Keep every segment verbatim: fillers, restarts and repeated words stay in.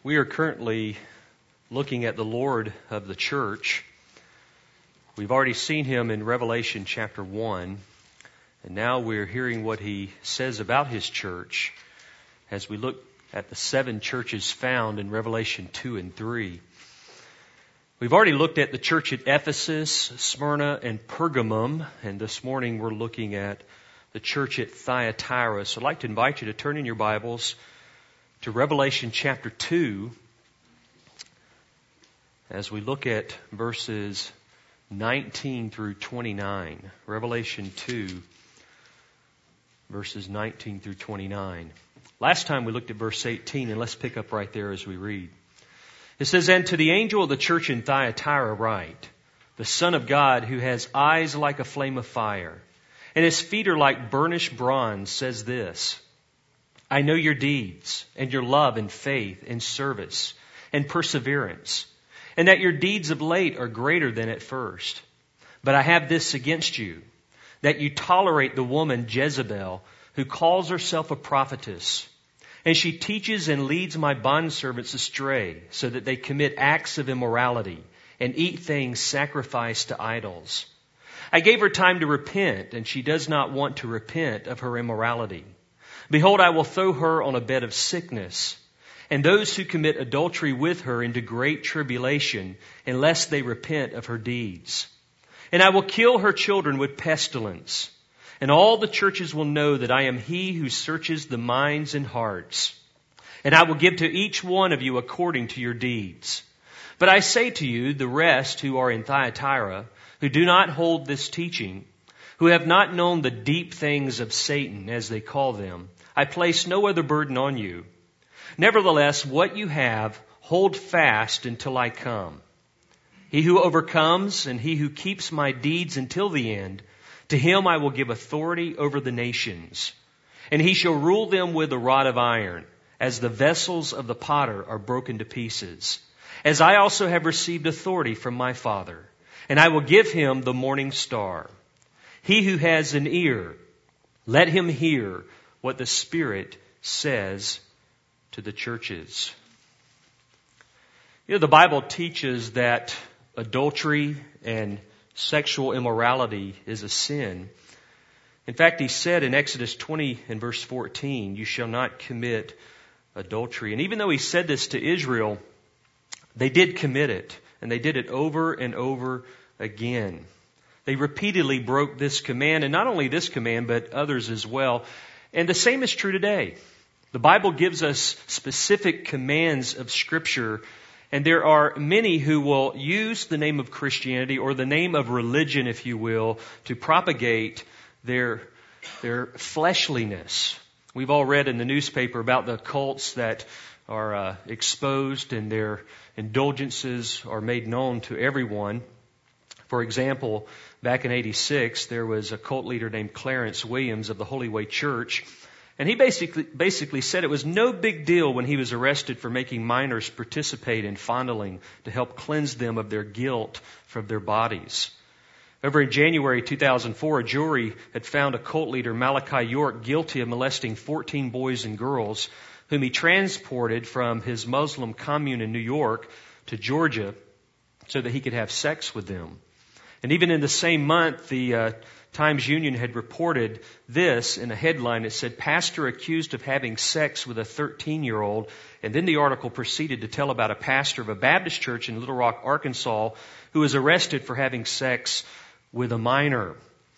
We are currently looking at the Lord of the church. We've already seen him in Revelation chapter one, and now we're hearing what he says about his church as we look at the seven churches found in Revelation two and three. We've already looked at the church at Ephesus, Smyrna, and Pergamum, and this morning we're looking at the church at Thyatira. So I'd like to invite you to turn in your Bibles to Revelation chapter two as we look at verses nineteen through twenty-nine. Revelation two, verses nineteen through twenty-nine. Last time we looked at verse eighteen, and let's pick up right there as we read. It says, "And to the angel of the church in Thyatira write, the Son of God, who has eyes like a flame of fire, and his feet are like burnished bronze, says this, I know your deeds, and your love and faith and service and perseverance, and that your deeds of late are greater than at first. But I have this against you, that you tolerate the woman Jezebel, who calls herself a prophetess, and she teaches and leads my bondservants astray, so that they commit acts of immorality and eat things sacrificed to idols. I gave her time to repent, and she does not want to repent of her immorality. Behold, I will throw her on a bed of sickness, and those who commit adultery with her into great tribulation, unless they repent of her deeds. And I will kill her children with pestilence, and all the churches will know that I am he who searches the minds and hearts. And I will give to each one of you according to your deeds. But I say to you, the rest who are in Thyatira, who do not hold this teaching, who have not known the deep things of Satan, as they call them, I place no other burden on you. Nevertheless, what you have, hold fast until I come. He who overcomes and he who keeps my deeds until the end, to him I will give authority over the nations. And he shall rule them with a rod of iron, as the vessels of the potter are broken to pieces. As I also have received authority from my Father, and I will give him the morning star. He who has an ear, let him hear what the Spirit says to the churches." You know, the Bible teaches that adultery and sexual immorality is a sin. In fact, he said in Exodus twenty and verse fourteen, "You shall not commit adultery." And even though he said this to Israel, they did commit it, and they did it over and over again. They repeatedly broke this command, and not only this command, but others as well. And the same is true today. The Bible gives us specific commands of Scripture, and there are many who will use the name of Christianity, or the name of religion, if you will, to propagate their, their fleshliness. We've all read in the newspaper about the cults that are uh, exposed and their indulgences are made known to everyone. For example, back in eighty-six, there was a cult leader named Clarence Williams of the Holy Way Church. And he basically basically said it was no big deal when he was arrested for making minors participate in fondling to help cleanse them of their guilt from their bodies. Over in January two thousand four, a jury had found a cult leader, Malachi York, guilty of molesting fourteen boys and girls whom he transported from his Muslim commune in New York to Georgia so that he could have sex with them. And even in the same month, the uh, Times-Union had reported this in a headline. It said, "Pastor accused of having sex with a thirteen-year-old." And then the article proceeded to tell about a pastor of a Baptist church in Little Rock, Arkansas, who was arrested for having sex with a minor.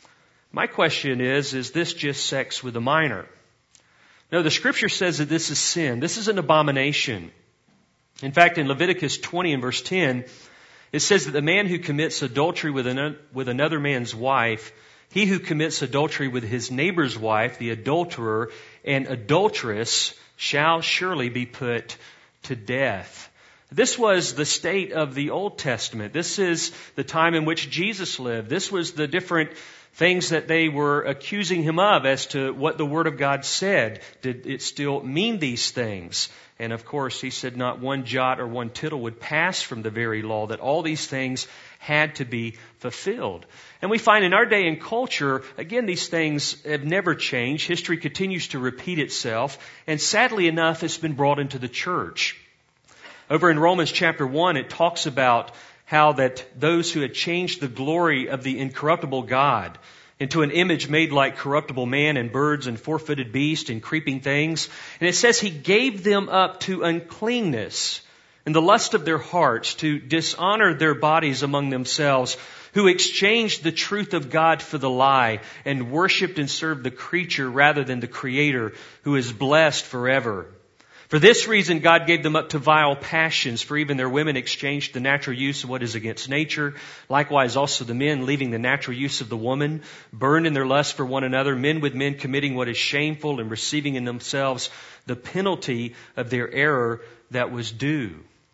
My question is, is this just sex with a minor? No, the Scripture says that this is sin. This is an abomination. In fact, in Leviticus twenty and verse ten, it says that the man who commits adultery with an, with another man's wife, he who commits adultery with his neighbor's wife, the adulterer and adulteress, shall surely be put to death. This was the state of the Old Testament. This is the time in which Jesus lived. This was the different things that they were accusing him of as to what the Word of God said. Did it still mean these things? And of course, he said not one jot or one tittle would pass from the very law, that all these things had to be fulfilled. And we find in our day and culture, again, these things have never changed. History continues to repeat itself. And sadly enough, it's been brought into the church. Over in Romans chapter one, it talks about how that those who had changed the glory of the incorruptible God into an image made like corruptible man and birds and four-footed beasts and creeping things. And it says He gave them up to uncleanness and the lust of their hearts to dishonor their bodies among themselves, who exchanged the truth of God for the lie and worshipped and served the creature rather than the Creator, who is blessed forever. For this reason, God gave them up to vile passions, for even their women exchanged the natural use of what is against nature. Likewise also the men, leaving the natural use of the woman, burned in their lust for one another, men with men committing what is shameful and receiving in themselves the penalty of their error that was due.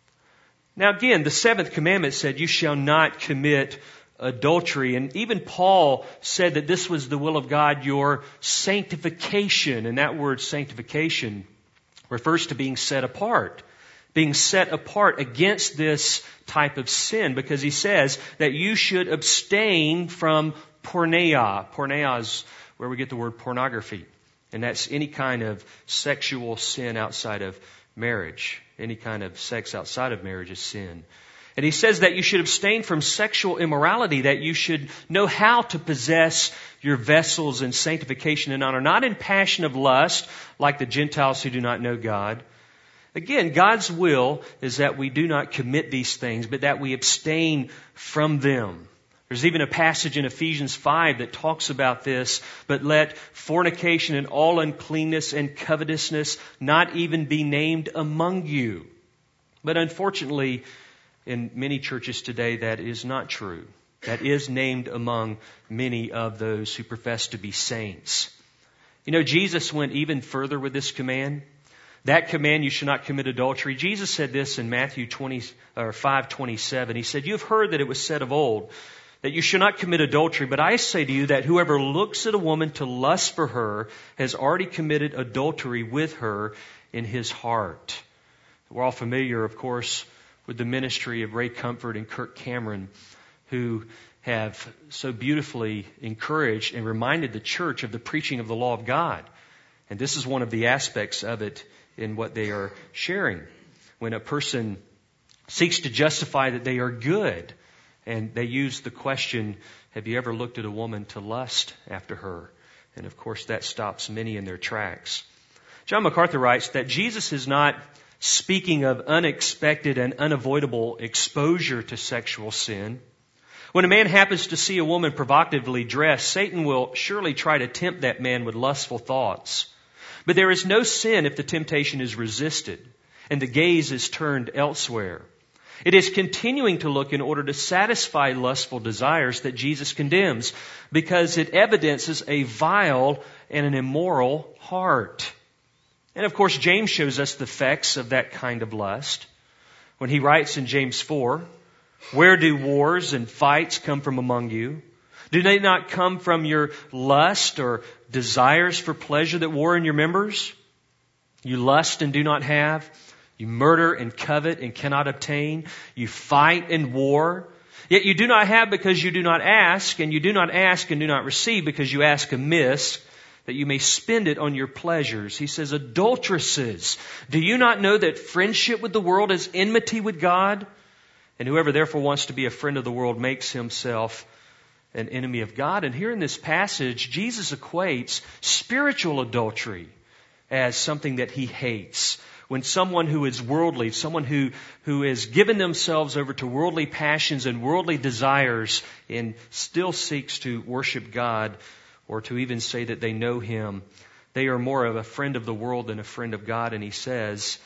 Now again, the seventh commandment said, you shall not commit adultery. And even Paul said that this was the will of God, your sanctification. And that word sanctification refers to being set apart. Being set apart against this type of sin, because he says that you should abstain from porneia. Porneia is where we get the word pornography. And that's any kind of sexual sin outside of marriage. Any kind of sex outside of marriage is sin. And he says that you should abstain from sexual immorality, that you should know how to possess your vessels in sanctification and honor, not in passion of lust, like the Gentiles who do not know God. Again, God's will is that we do not commit these things, but that we abstain from them. There's even a passage in Ephesians five that talks about this, but let fornication and all uncleanness and covetousness not even be named among you. But unfortunately, in many churches today, that is not true. That is named among many of those who profess to be saints. You know, Jesus went even further with this command. That command, you should not commit adultery. Jesus said this in Matthew twenty or five twenty-seven. He said, you have heard that it was said of old that you should not commit adultery, but I say to you that whoever looks at a woman to lust for her has already committed adultery with her in his heart. We're all familiar, of course, with the ministry of Ray Comfort and Kirk Cameron, who have so beautifully encouraged and reminded the church of the preaching of the law of God. And this is one of the aspects of it in what they are sharing. When a person seeks to justify that they are good, and they use the question, have you ever looked at a woman to lust after her? And of course that stops many in their tracks. John MacArthur writes that Jesus is not speaking of unexpected and unavoidable exposure to sexual sin. When a man happens to see a woman provocatively dressed, Satan will surely try to tempt that man with lustful thoughts. But there is no sin if the temptation is resisted and the gaze is turned elsewhere. It is continuing to look in order to satisfy lustful desires that Jesus condemns, because it evidences a vile and an immoral heart. And of course, James shows us the effects of that kind of lust when he writes in James four, where do wars and fights come from among you? Do they not come from your lust or desires for pleasure that war in your members? You lust and do not have. You murder and covet and cannot obtain. You fight and war. Yet you do not have because you do not ask, and you do not ask and do not receive because you ask amiss, that you may spend it on your pleasures. He says, adulteresses, do you not know that friendship with the world is enmity with God? And whoever therefore wants to be a friend of the world makes himself an enemy of God. And here in this passage, Jesus equates spiritual adultery as something that he hates. When someone who is worldly, someone who, who has given themselves over to worldly passions and worldly desires and still seeks to worship God, or to even say that they know Him, they are more of a friend of the world than a friend of God. And he says,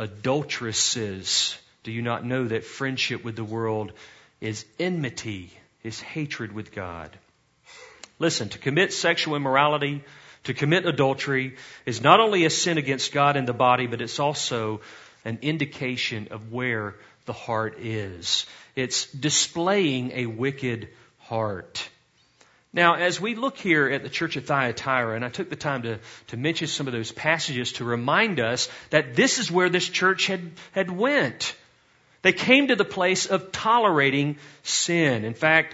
adulteresses, do you not know that friendship with the world is enmity, is hatred with God? Listen, to commit sexual immorality, to commit adultery, is not only a sin against God in the body, but it's also an indication of where the heart is. It's displaying a wicked heart. Now, as we look here at the church at Thyatira, and I took the time to, to mention some of those passages to remind us that this is where this church had, had went. They came to the place of tolerating sin. In fact,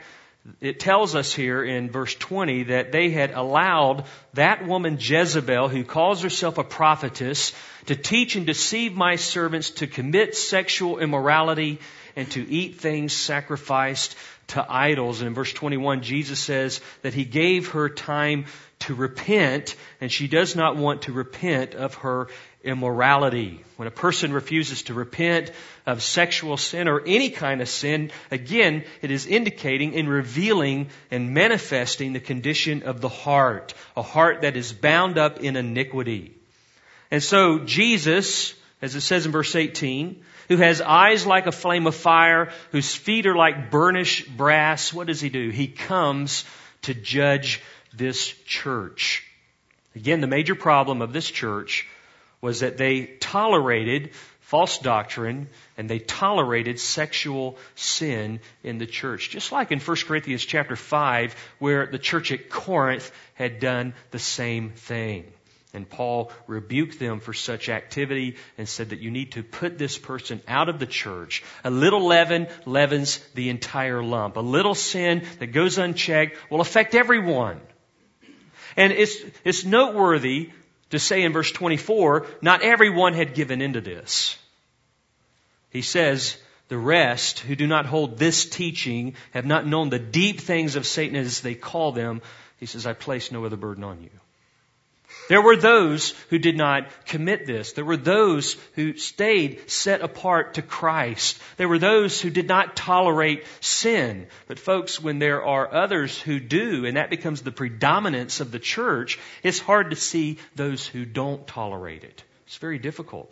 it tells us here in verse twenty that they had allowed that woman Jezebel, who calls herself a prophetess, to teach and deceive my servants to commit sexual immorality and to eat things sacrificed to idols. And in verse twenty-one, Jesus says that He gave her time to repent, and she does not want to repent of her immorality. When a person refuses to repent of sexual sin or any kind of sin, again, it is indicating and revealing and manifesting the condition of the heart, a heart that is bound up in iniquity. And so Jesus, as it says in verse eighteen, who has eyes like a flame of fire, whose feet are like burnished brass, what does He do? He comes to judge this church. Again, the major problem of this church was that they tolerated false doctrine and they tolerated sexual sin in the church. Just like in First Corinthians chapter five, where the church at Corinth had done the same thing. And Paul rebuked them for such activity and said that you need to put this person out of the church. A little leaven leavens the entire lump. A little sin that goes unchecked will affect everyone. And it's, it's noteworthy to say in verse twenty-four, not everyone had given into this. He says, the rest who do not hold this teaching have not known the deep things of Satan as they call them. He says, I place no other burden on you. There were those who did not commit this. There were those who stayed set apart to Christ. There were those who did not tolerate sin. But folks, when there are others who do, and that becomes the predominance of the church, it's hard to see those who don't tolerate it. It's very difficult.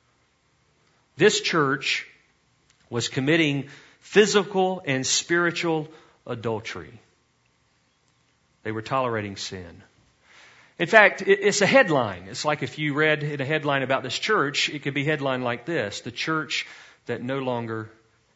This church was committing physical and spiritual adultery. They were tolerating sin. In fact, it's a headline. It's like if you read in a headline about this church, it could be headlined like this: the church that no longer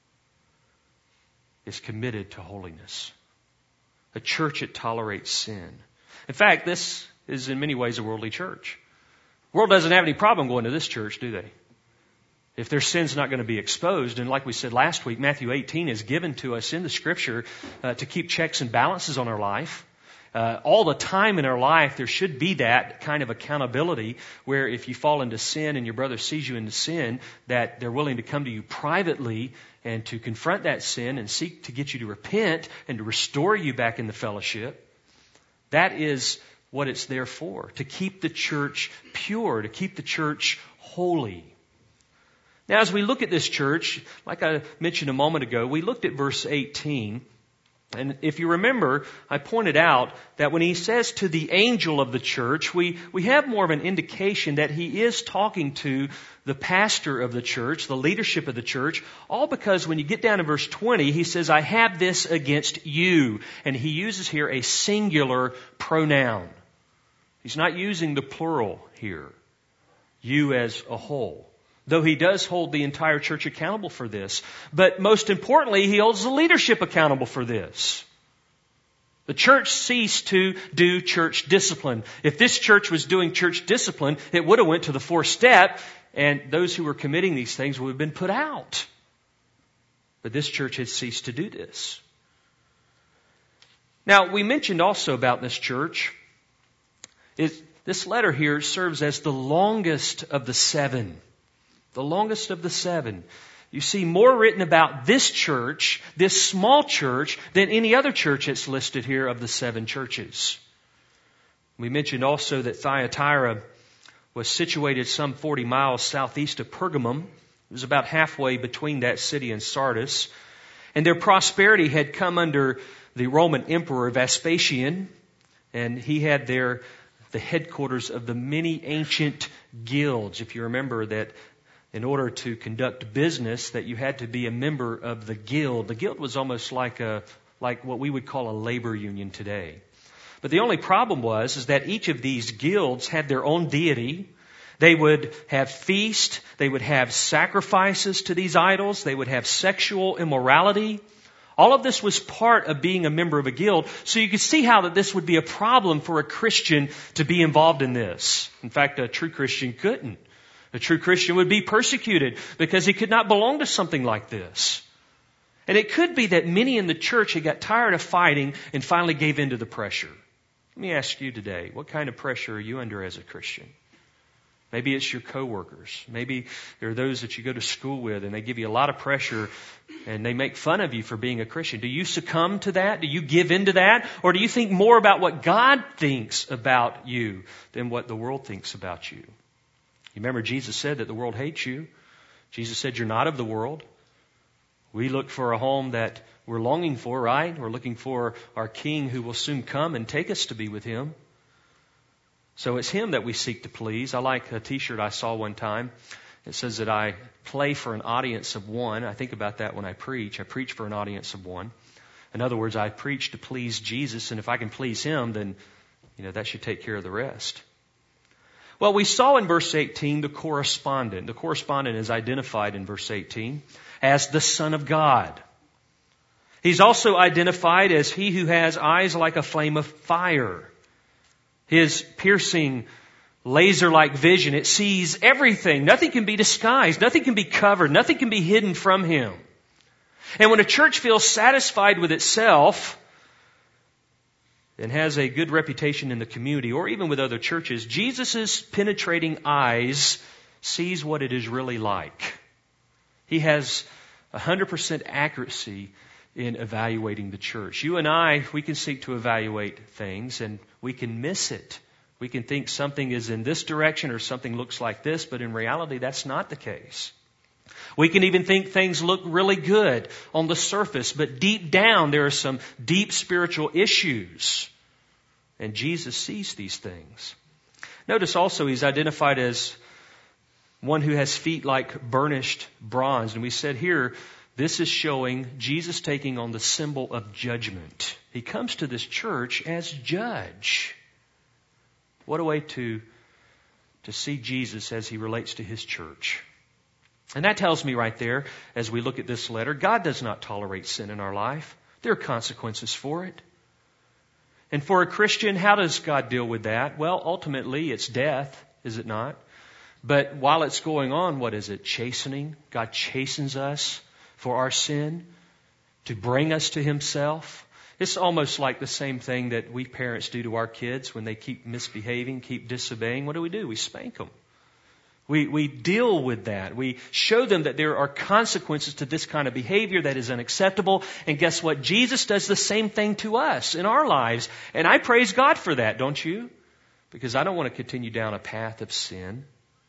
is committed to holiness. A church that tolerates sin. In fact, this is in many ways a worldly church. The world doesn't have any problem going to this church, do they? If their sin's not going to be exposed, and like we said last week, Matthew eighteen is given to us in the Scripture uh, to keep checks and balances on our life. Uh, all the time in our life, there should be that kind of accountability where if you fall into sin and your brother sees you into sin, that they're willing to come to you privately and to confront that sin and seek to get you to repent and to restore you back in the fellowship. That is what it's there for, to keep the church pure, to keep the church holy. Now, as we look at this church, like I mentioned a moment ago, we looked at verse eighteen. And if you remember, I pointed out that when he says to the angel of the church, we, we have more of an indication that he is talking to the pastor of the church, the leadership of the church, all because when you get down to verse twenty, he says, I have this against you. And he uses here a singular pronoun. He's not using the plural here, you as a whole. Though he does hold the entire church accountable for this. But most importantly, he holds the leadership accountable for this. The church ceased to do church discipline. If this church was doing church discipline, it would have went to the fourth step, and those who were committing these things would have been put out. But this church had ceased to do this. Now, we mentioned also about this church, is this letter here serves as the longest of the seven. The longest of the seven. You see more written about this church, this small church, than any other church that's listed here of the seven churches. We mentioned also that Thyatira was situated some forty miles southeast of Pergamum. It was about halfway between that city and Sardis. And their prosperity had come under the Roman Emperor Vespasian, and he had there the headquarters of the many ancient guilds. If you remember that in order to conduct business, that you had to be a member of the guild. The guild was almost like a like what we would call a labor union today. But the only problem was is that each of these guilds had their own deity. They would have feast. They would have sacrifices to these idols. They would have sexual immorality. All of this was part of being a member of a guild. So you could see how that this would be a problem for a Christian to be involved in this. In fact, a true Christian couldn't. A true Christian would be persecuted because he could not belong to something like this. And it could be that many in the church had got tired of fighting and finally gave in to the pressure. Let me ask you today, what kind of pressure are you under as a Christian? Maybe it's your coworkers. Maybe there are those that you go to school with and they give you a lot of pressure and they make fun of you for being a Christian. Do you succumb to that? Do you give in to that? Or do you think more about what God thinks about you than what the world thinks about you? You remember Jesus said that the world hates you. Jesus said you're not of the world. We look for a home that we're longing for, right? We're looking for our King who will soon come and take us to be with Him. So it's Him that we seek to please. I like a t-shirt I saw one time. It says that I play for an audience of one. I think about that when I preach. I preach for an audience of one. In other words, I preach to please Jesus, and if I can please Him, then, you know, that should take care of the rest. Well, we saw in verse eighteen the correspondent. The correspondent is identified in verse eighteen as the Son of God. He's also identified as He who has eyes like a flame of fire. His piercing, laser-like vision, it sees everything. Nothing can be disguised. Nothing can be covered. Nothing can be hidden from Him. And when a church feels satisfied with itself and has a good reputation in the community or even with other churches, Jesus' penetrating eyes sees what it is really like. He has one hundred percent accuracy in evaluating the church. You and I, we can seek to evaluate things and we can miss it. We can think something is in this direction or something looks like this, but in reality that's not the case. We can even think things look really good on the surface, but deep down there are some deep spiritual issues. And Jesus sees these things. Notice also He's identified as one who has feet like burnished bronze. And we said here, this is showing Jesus taking on the symbol of judgment. He comes to this church as judge. What a way to, to see Jesus as He relates to His church. And that tells me right there, as we look at this letter, God does not tolerate sin in our life. There are consequences for it. And for a Christian, how does God deal with that? Well, ultimately, it's death, is it not? But while it's going on, what is it? Chastening. God chastens us for our sin, to bring us to Himself. It's almost like the same thing that we parents do to our kids when they keep misbehaving, keep disobeying. What do we do? We spank them. We, we deal with that. We show them that there are consequences to this kind of behavior that is unacceptable. And guess what? Jesus does the same thing to us in our lives. And I praise God for that, don't you? Because I don't want to continue down a path of sin.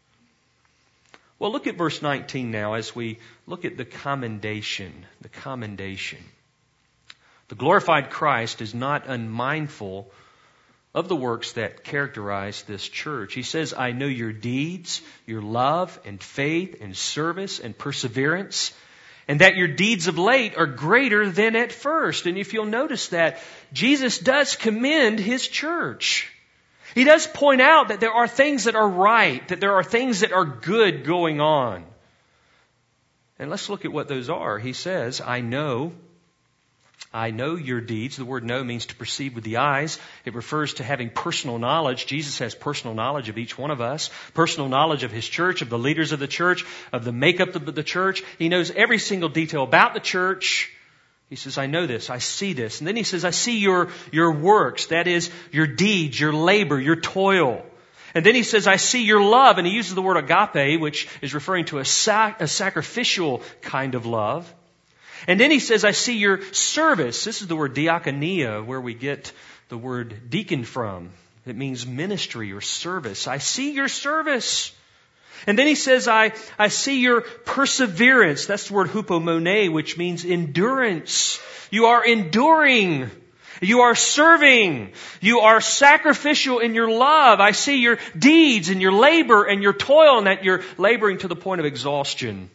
Well, look at verse nineteen now as we look at the commendation. The commendation. The glorified Christ is not unmindful of the works that characterize this church. He says, I know your deeds, your love and faith and service and perseverance, and that your deeds of late are greater than at first. And if you'll notice that, Jesus does commend His church. He does point out that there are things that are right, that there are things that are good going on. And let's look at what those are. He says, I know, I know your deeds. The word know means to perceive with the eyes. It refers to having personal knowledge. Jesus has personal knowledge of each one of us, personal knowledge of His church, of the leaders of the church, of the makeup of the church. He knows every single detail about the church. He says, I know this, I see this. And then He says, I see your, your works, that is, your deeds, your labor, your toil. And then He says, I see your love. And He uses the word agape, which is referring to a, sac- a sacrificial kind of love. And then He says, I see your service. This is the word diakonia, where we get the word deacon from. It means ministry or service. I see your service. And then He says, I, I see your perseverance. That's the word hupomone, which means endurance. You are enduring. You are serving. You are sacrificial in your love. I see your deeds and your labor and your toil, and that you're laboring to the point of exhaustion.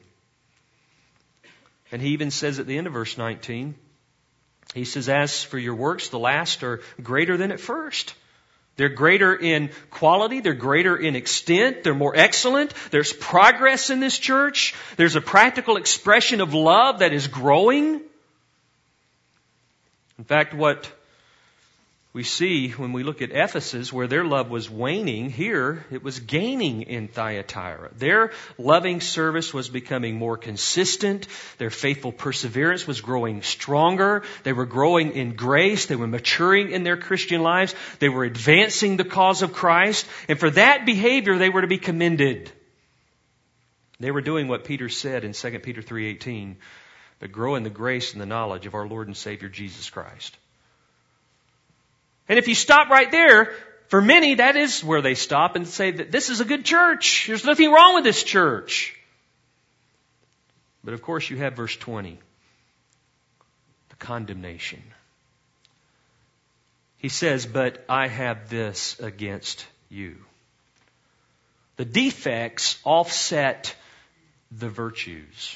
And He even says at the end of verse nineteen, He says, as for your works, the last are greater than at first. They're greater in quality. They're greater in extent. They're more excellent. There's progress in this church. There's a practical expression of love that is growing. In fact, what We see when we look at Ephesus where their love was waning, here it was gaining in Thyatira. Their loving service was becoming more consistent. Their faithful perseverance was growing stronger. They were growing in grace. They were maturing in their Christian lives. They were advancing the cause of Christ. And for that behavior, they were to be commended. They were doing what Peter said in Second Peter three eighteen, but grow in the grace and the knowledge of our Lord and Savior Jesus Christ. And if you stop right there, for many, that is where they stop and say that this is a good church. There's nothing wrong with this church. But of course, you have verse twenty, the condemnation. He says, but I have this against you. The defects offset the virtues.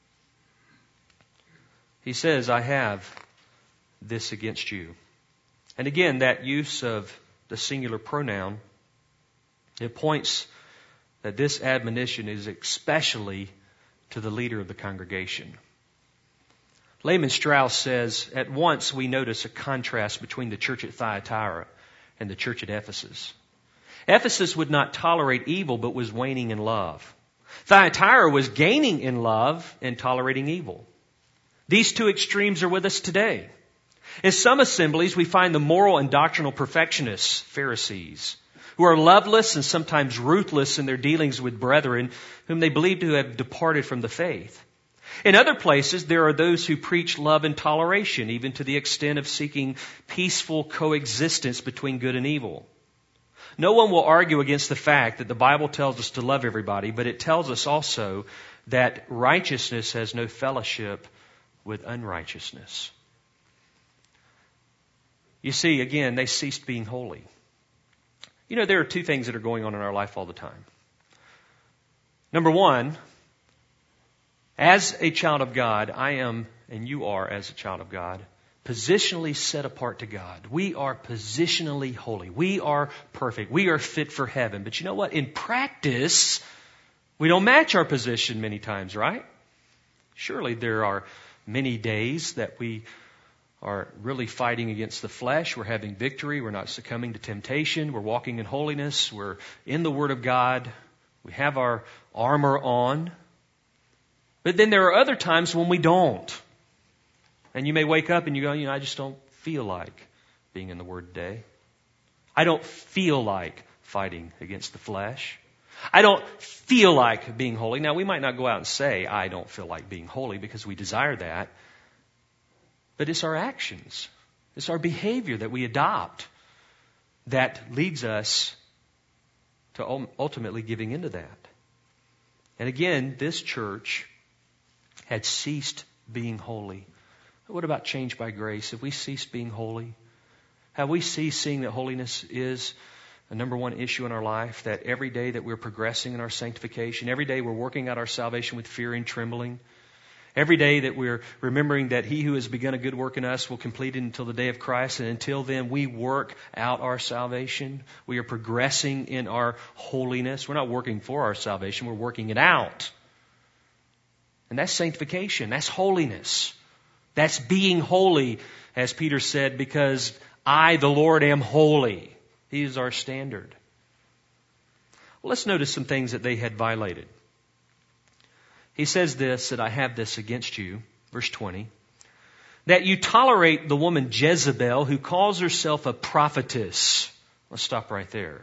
He says, I have this against you. And again, that use of the singular pronoun, it points that this admonition is especially to the leader of the congregation. Lehman Strauss says, at once we notice a contrast between the church at Thyatira and the church at Ephesus. Ephesus would not tolerate evil, but was waning in love. Thyatira was gaining in love and tolerating evil. These two extremes are with us today. In some assemblies, we find the moral and doctrinal perfectionists, Pharisees, who are loveless and sometimes ruthless in their dealings with brethren whom they believe to have departed from the faith. In other places, there are those who preach love and toleration, even to the extent of seeking peaceful coexistence between good and evil. No one will argue against the fact that the Bible tells us to love everybody, but it tells us also that righteousness has no fellowship with unrighteousness. You see, again, they ceased being holy. You know, there are two things that are going on in our life all the time. Number one, as a child of God, I am, and you are as a child of God, positionally set apart to God. We are positionally holy. We are perfect. We are fit for heaven. But you know what? In practice, we don't match our position many times, right? Surely there are many days that we are really fighting against the flesh. We're having victory. We're not succumbing to temptation. We're walking in holiness. We're in the Word of God. We have our armor on. But then there are other times when we don't. And you may wake up and you go, you know, I just don't feel like being in the Word today. I don't feel like fighting against the flesh. I don't feel like being holy. Now, we might not go out and say, I don't feel like being holy, because we desire that. But it's our actions, it's our behavior that we adopt that leads us to ultimately giving into that. And again, this church had ceased being holy. What about change by grace? Have we ceased being holy? Have we ceased seeing that holiness is a number one issue in our life? That every day that we're progressing in our sanctification, every day we're working out our salvation with fear and trembling. Every day that we're remembering that He who has begun a good work in us will complete it until the day of Christ. And until then, we work out our salvation. We are progressing in our holiness. We're not working for our salvation. We're working it out. And that's sanctification. That's holiness. That's being holy, as Peter said, because I, the Lord, am holy. He is our standard. Well, let's notice some things that they had violated. He says this, that I have this against you, verse twenty, that you tolerate the woman Jezebel, who calls herself a prophetess. Let's stop right there.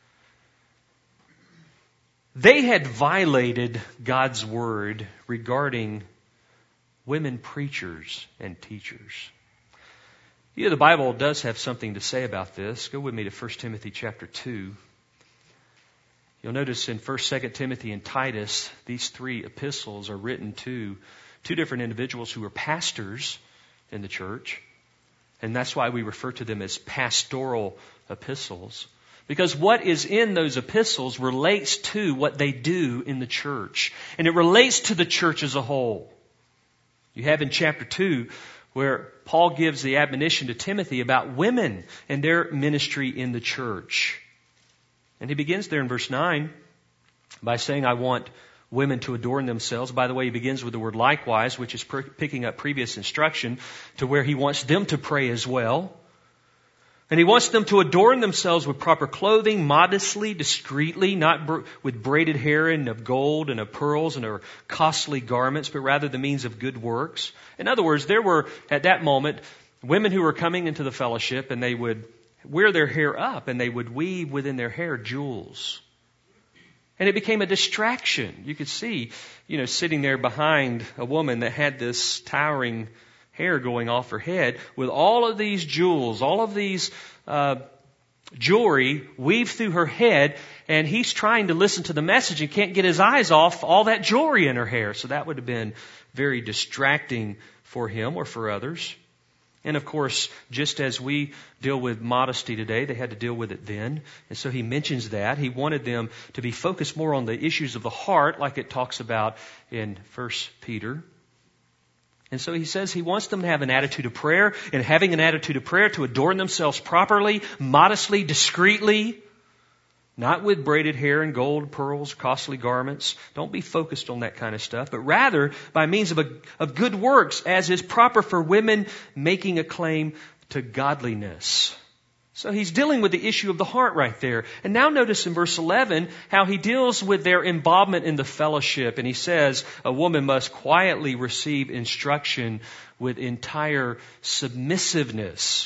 They had violated God's word regarding women preachers and teachers. Yeah, the Bible does have something to say about this. Go with me to First Timothy chapter two. You'll notice in First, Second Timothy, and Titus, these three epistles are written to two different individuals who are pastors in the church. And that's why we refer to them as pastoral epistles. Because what is in those epistles relates to what they do in the church. And it relates to the church as a whole. You have in chapter two where Paul gives the admonition to Timothy about women and their ministry in the church. And he begins there in verse nine by saying, I want women to adorn themselves. By the way, he begins with the word likewise, which is picking up previous instruction to where he wants them to pray as well. And he wants them to adorn themselves with proper clothing, modestly, discreetly, not br- with braided hair and of gold and of pearls and of costly garments, but rather the means of good works. In other words, there were, at that moment, women who were coming into the fellowship, and they would wear their hair up, and they would weave within their hair jewels. And it became a distraction. You could see, you know, sitting there behind a woman that had this towering hair going off her head with all of these jewels, all of these uh, jewelry weaved through her head, and he's trying to listen to the message and can't get his eyes off all that jewelry in her hair. So that would have been very distracting for him or for others. And of course, just as we deal with modesty today, they had to deal with it then. And so he mentions that. He wanted them to be focused more on the issues of the heart, like it talks about in First Peter. And so he says he wants them to have an attitude of prayer, and having an attitude of prayer to adorn themselves properly, modestly, discreetly, not with braided hair and gold, pearls, costly garments. Don't be focused on that kind of stuff, but rather by means of, a, of good works, as is proper for women making a claim to godliness. So he's dealing with the issue of the heart right there. And now notice in verse eleven how he deals with their involvement in the fellowship. And he says a woman must quietly receive instruction with entire submissiveness.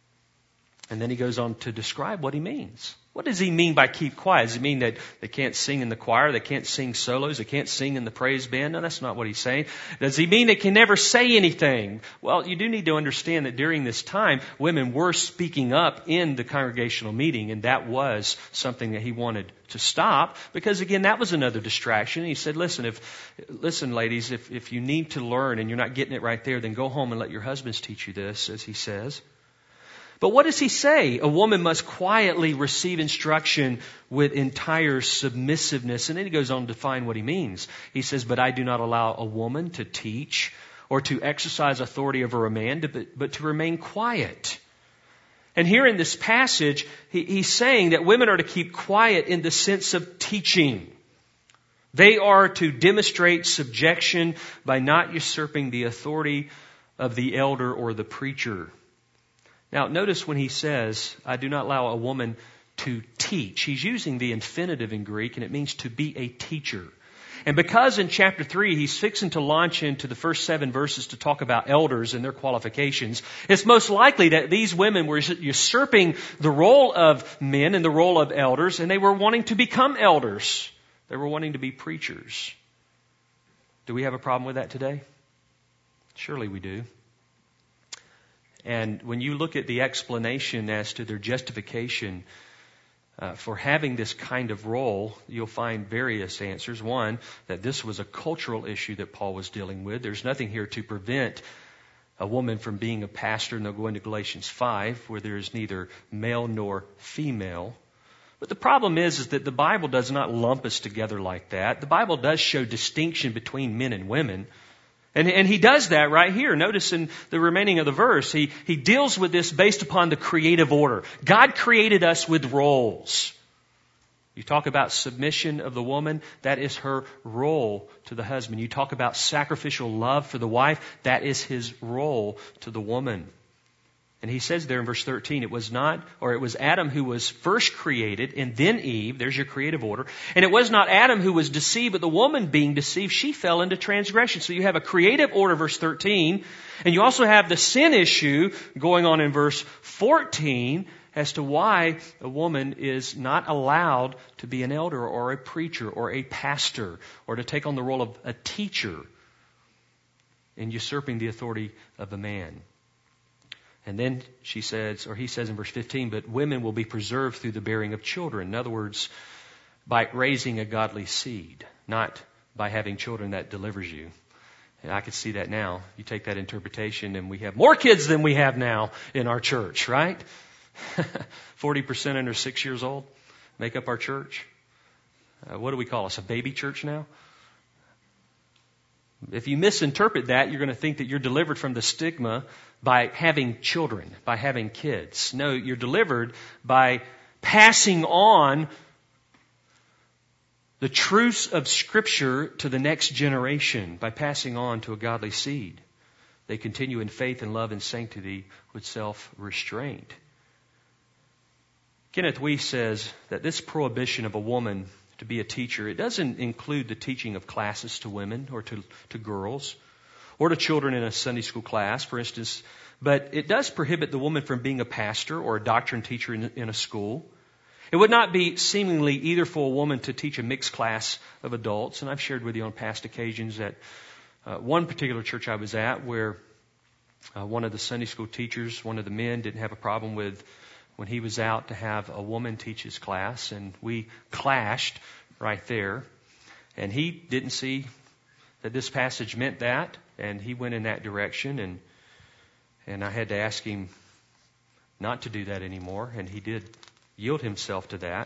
And then he goes on to describe what he means. What does he mean by keep quiet? Does he mean that they can't sing in the choir, they can't sing solos, they can't sing in the praise band? No, that's not what he's saying. Does he mean they can never say anything? Well, you do need to understand that during this time, women were speaking up in the congregational meeting, and that was something that he wanted to stop, because again, that was another distraction. He said, listen, if, listen, ladies, if, if you need to learn and you're not getting it right there, then go home and let your husbands teach you this, as he says. But what does he say? A woman must quietly receive instruction with entire submissiveness. And then he goes on to define what he means. He says, but I do not allow a woman to teach or to exercise authority over a man, but, but to remain quiet. And here in this passage, he, he's saying that women are to keep quiet in the sense of teaching. They are to demonstrate subjection by not usurping the authority of the elder or the preacher. Now, notice when he says, I do not allow a woman to teach. He's using the infinitive in Greek, and it means to be a teacher. And because in chapter three, he's fixing to launch into the first seven verses to talk about elders and their qualifications, it's most likely that these women were usurping the role of men and the role of elders, and they were wanting to become elders. They were wanting to be preachers. Do we have a problem with that today? Surely we do. And when you look at the explanation as to their justification uh, for having this kind of role, you'll find various answers. One, that this was a cultural issue that Paul was dealing with. There's nothing here to prevent a woman from being a pastor, and they'll go into Galatians five, where there is neither male nor female. But the problem is, is that the Bible does not lump us together like that. The Bible does show distinction between men and women. And, and he does that right here. Notice in the remaining of the verse, he, he deals with this based upon the creative order. God created us with roles. You talk about submission of the woman, that is her role to the husband. You talk about sacrificial love for the wife, that is his role to the woman. And he says there in verse thirteen, it was not, or it was Adam who was first created, and then Eve. There's your creative order. And it was not Adam who was deceived, but the woman being deceived, she fell into transgression. So you have a creative order, verse thirteen, and you also have the sin issue going on in verse fourteen as to why a woman is not allowed to be an elder or a preacher or a pastor or to take on the role of a teacher in usurping the authority of a man. And then she says, or he says in verse fifteen, but women will be preserved through the bearing of children. In other words, by raising a godly seed, not by having children that delivers you. And I could see that now. You take that interpretation, and we have more kids than we have now in our church, right? forty percent under six years old make up our church. Uh, what do we call us? A baby church now? If you misinterpret that, you're going to think that you're delivered from the stigma by having children, by having kids. No, you're delivered by passing on the truths of Scripture to the next generation, by passing on to a godly seed. They continue in faith and love and sanctity with self-restraint. Kenneth Weiss says that this prohibition of a woman to be a teacher, it doesn't include the teaching of classes to women or to, to girls or to children in a Sunday school class, for instance, but it does prohibit the woman from being a pastor or a doctrine teacher in, in a school. It would not be seemingly either for a woman to teach a mixed class of adults, and I've shared with you on past occasions that uh, one particular church I was at where uh, one of the Sunday school teachers, one of the men, didn't have a problem with when he was out to have a woman teach his class, and we clashed right there. And he didn't see that this passage meant that, and he went in that direction, and and I had to ask him not to do that anymore, and he did yield himself to that.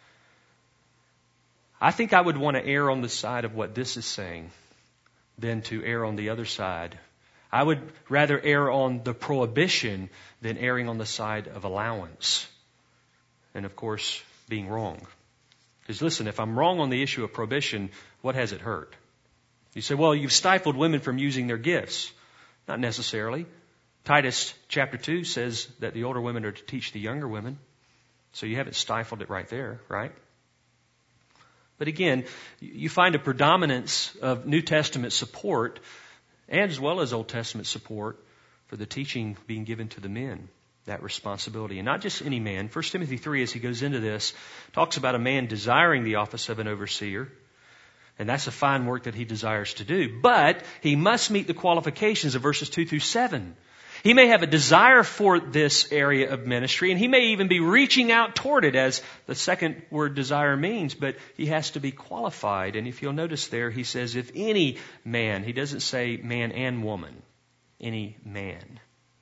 I think I would want to err on the side of what this is saying than to err on the other side. I would rather err on the prohibition than erring on the side of allowance. And of course, being wrong. Because listen, if I'm wrong on the issue of prohibition, what has it hurt? You say, well, you've stifled women from using their gifts. Not necessarily. Titus chapter two says that the older women are to teach the younger women. So you haven't stifled it right there, right? But again, you find a predominance of New Testament support and as well as Old Testament support for the teaching being given to the men, that responsibility. And not just any man. First Timothy three, as he goes into this, talks about a man desiring the office of an overseer. And that's a fine work that he desires to do. But he must meet the qualifications of verses two through seven. He may have a desire for this area of ministry, and he may even be reaching out toward it, as the second word desire means, but he has to be qualified. And if you'll notice there, he says, if any man, he doesn't say man and woman, any man.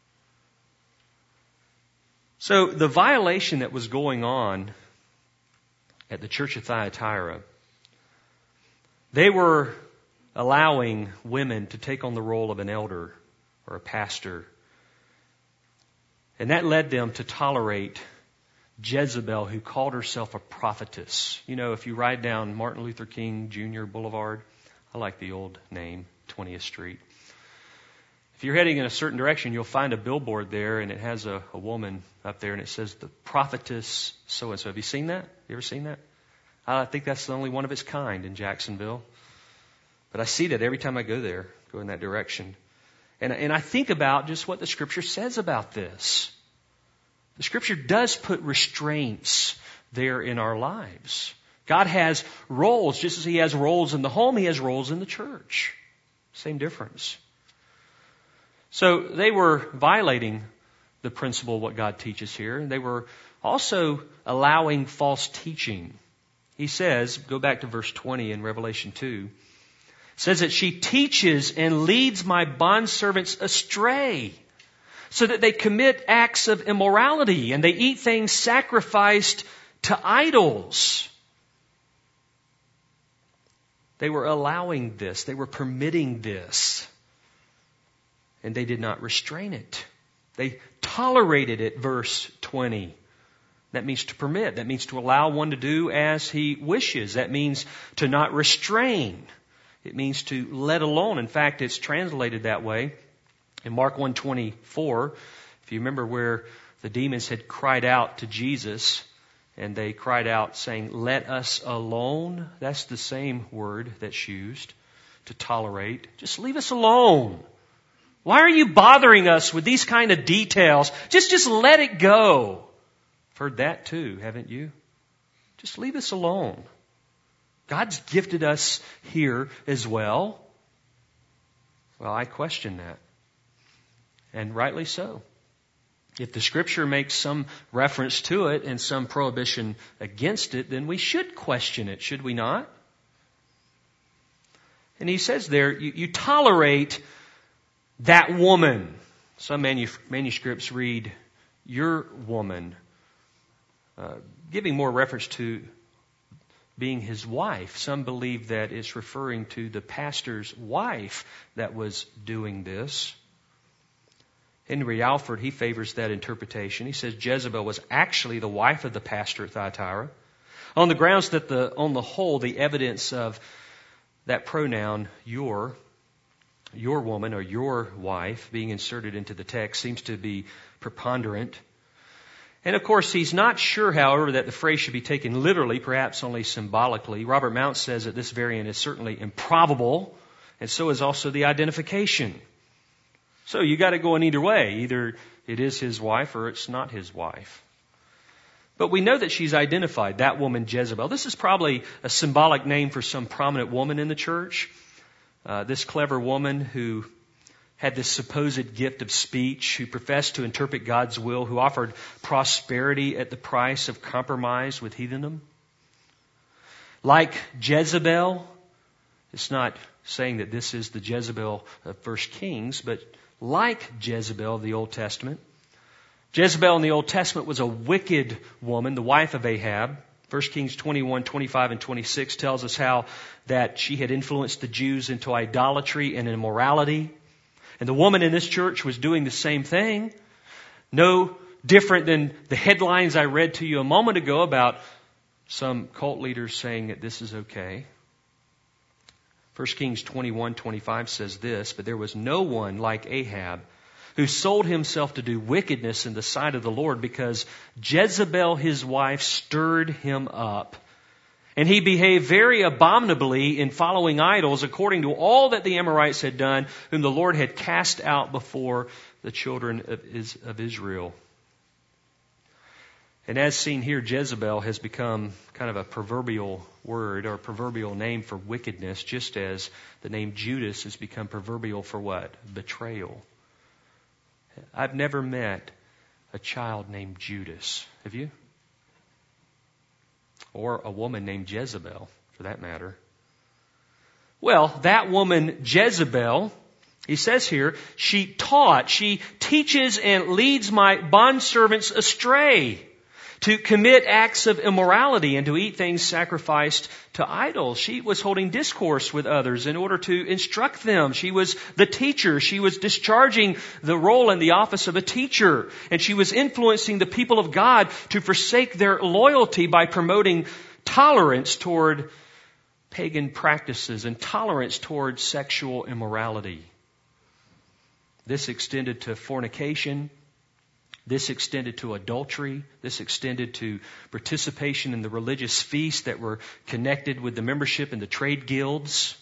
So the violation that was going on at the church of Thyatira, they were allowing women to take on the role of an elder or a pastor. And that led them to tolerate Jezebel, who called herself a prophetess. You know, if you ride down Martin Luther King Junior Boulevard, I like the old name, twentieth Street. If you're heading in a certain direction, you'll find a billboard there, and it has a, a woman up there, and it says, the prophetess so-and-so. Have you seen that? You ever seen that? I think that's the only one of its kind in Jacksonville. But I see that every time I go there, go in that direction. And, and I think about just what the Scripture says about this. The Scripture does put restraints there in our lives. God has roles. Just as He has roles in the home, He has roles in the church. Same difference. So they were violating the principle of what God teaches here. They were also allowing false teaching. He says, go back to verse twenty in Revelation two, says that she teaches and leads my bondservants astray, so that they commit acts of immorality and they eat things sacrificed to idols. They were allowing this. They were permitting this. And they did not restrain it. They tolerated it, verse twenty. That means to permit. That means to allow one to do as he wishes. That means to not restrain. It means to let alone. In fact, it's translated that way in Mark one twenty-four. If you remember where the demons had cried out to Jesus, and they cried out saying, let us alone. That's the same word that's used, to tolerate. Just leave us alone. Why are you bothering us with these kind of details? Just, just let it go. I've heard that too, haven't you? Just leave us alone. God's gifted us here as well. Well, I question that. And rightly so. If the Scripture makes some reference to it and some prohibition against it, then we should question it, should we not? And he says there, you, you tolerate that woman. Some manus- manuscripts read, your woman, uh, giving more reference to being his wife. Some believe that it's referring to the pastor's wife that was doing this. Henry Alford, he favors that interpretation. He says Jezebel was actually the wife of the pastor at Thyatira, on the grounds that the, on the whole, the evidence of that pronoun, your, your woman or your wife being inserted into the text seems to be preponderant. And of course, he's not sure, however, that the phrase should be taken literally, perhaps only symbolically. Robert Mount says that this variant is certainly improbable, and so is also the identification. So you got to go in either way. Either it is his wife or it's not his wife. But we know that she's identified, that woman Jezebel. This is probably a symbolic name for some prominent woman in the church. Uh, this clever woman who had this supposed gift of speech, who professed to interpret God's will, who offered prosperity at the price of compromise with heathendom. Like Jezebel, it's not saying that this is the Jezebel of First Kings, but like Jezebel of the Old Testament. Jezebel in the Old Testament was a wicked woman, the wife of Ahab. First Kings twenty-one, twenty-five, and twenty-six tells us how that she had influenced the Jews into idolatry and immorality. And the woman in this church was doing the same thing. No different than the headlines I read to you a moment ago about some cult leaders saying that this is okay. First Kings twenty-one, twenty-five says this, "But there was no one like Ahab who sold himself to do wickedness in the sight of the Lord, because Jezebel his wife stirred him up. And he behaved very abominably in following idols, according to all that the Amorites had done, whom the Lord had cast out before the children of Israel." And as seen here, Jezebel has become kind of a proverbial word or proverbial name for wickedness, just as the name Judas has become proverbial for what? Betrayal. I've never met a child named Judas. Have you? Or a woman named Jezebel, for that matter. Well, that woman Jezebel, he says here, she taught, she teaches and leads my bondservants astray to commit acts of immorality and to eat things sacrificed to idols. She was holding discourse with others in order to instruct them. She was the teacher. She was discharging the role and the office of a teacher. And she was influencing the people of God to forsake their loyalty by promoting tolerance toward pagan practices and tolerance toward sexual immorality. This extended to fornication. This extended to adultery. This extended to participation in the religious feasts that were connected with the membership in the trade guilds.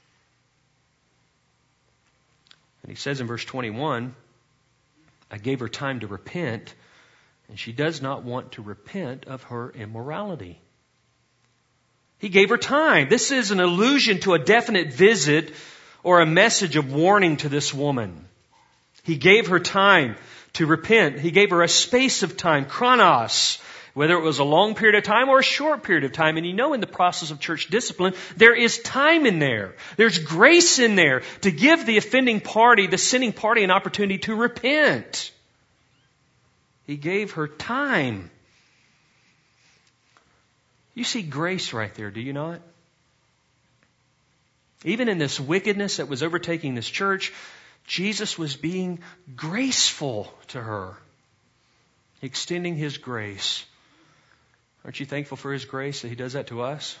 And he says in verse twenty-one, "I gave her time to repent, and she does not want to repent of her immorality." He gave her time. This is an allusion to a definite visit or a message of warning to this woman. He gave her time to repent. He gave her a space of time, chronos, whether it was a long period of time or a short period of time. And you know, in the process of church discipline, there is time in there. There's grace in there to give the offending party, the sinning party, an opportunity to repent. He gave her time. You see grace right there, do you not? Even in this wickedness that was overtaking this church, Jesus was being graceful to her, extending His grace. Aren't you thankful for His grace that He does that to us?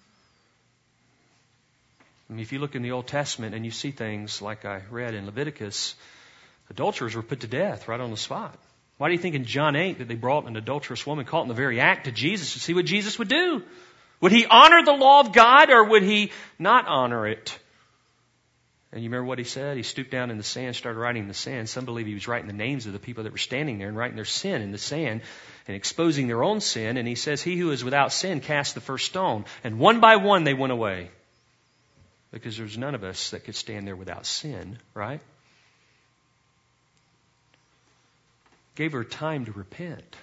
I mean, if you look in the Old Testament and you see things like I read in Leviticus, adulterers were put to death right on the spot. Why do you think in John eight that they brought an adulterous woman caught in the very act to Jesus to see what Jesus would do? Would He honor the law of God or would He not honor it? And you remember what He said? He stooped down in the sand, started writing in the sand. Some believe He was writing the names of the people that were standing there and writing their sin in the sand and exposing their own sin. And He says, "He who is without sin cast the first stone." And one by one they went away. Because there's none of us that could stand there without sin, right? Gave her time to repent.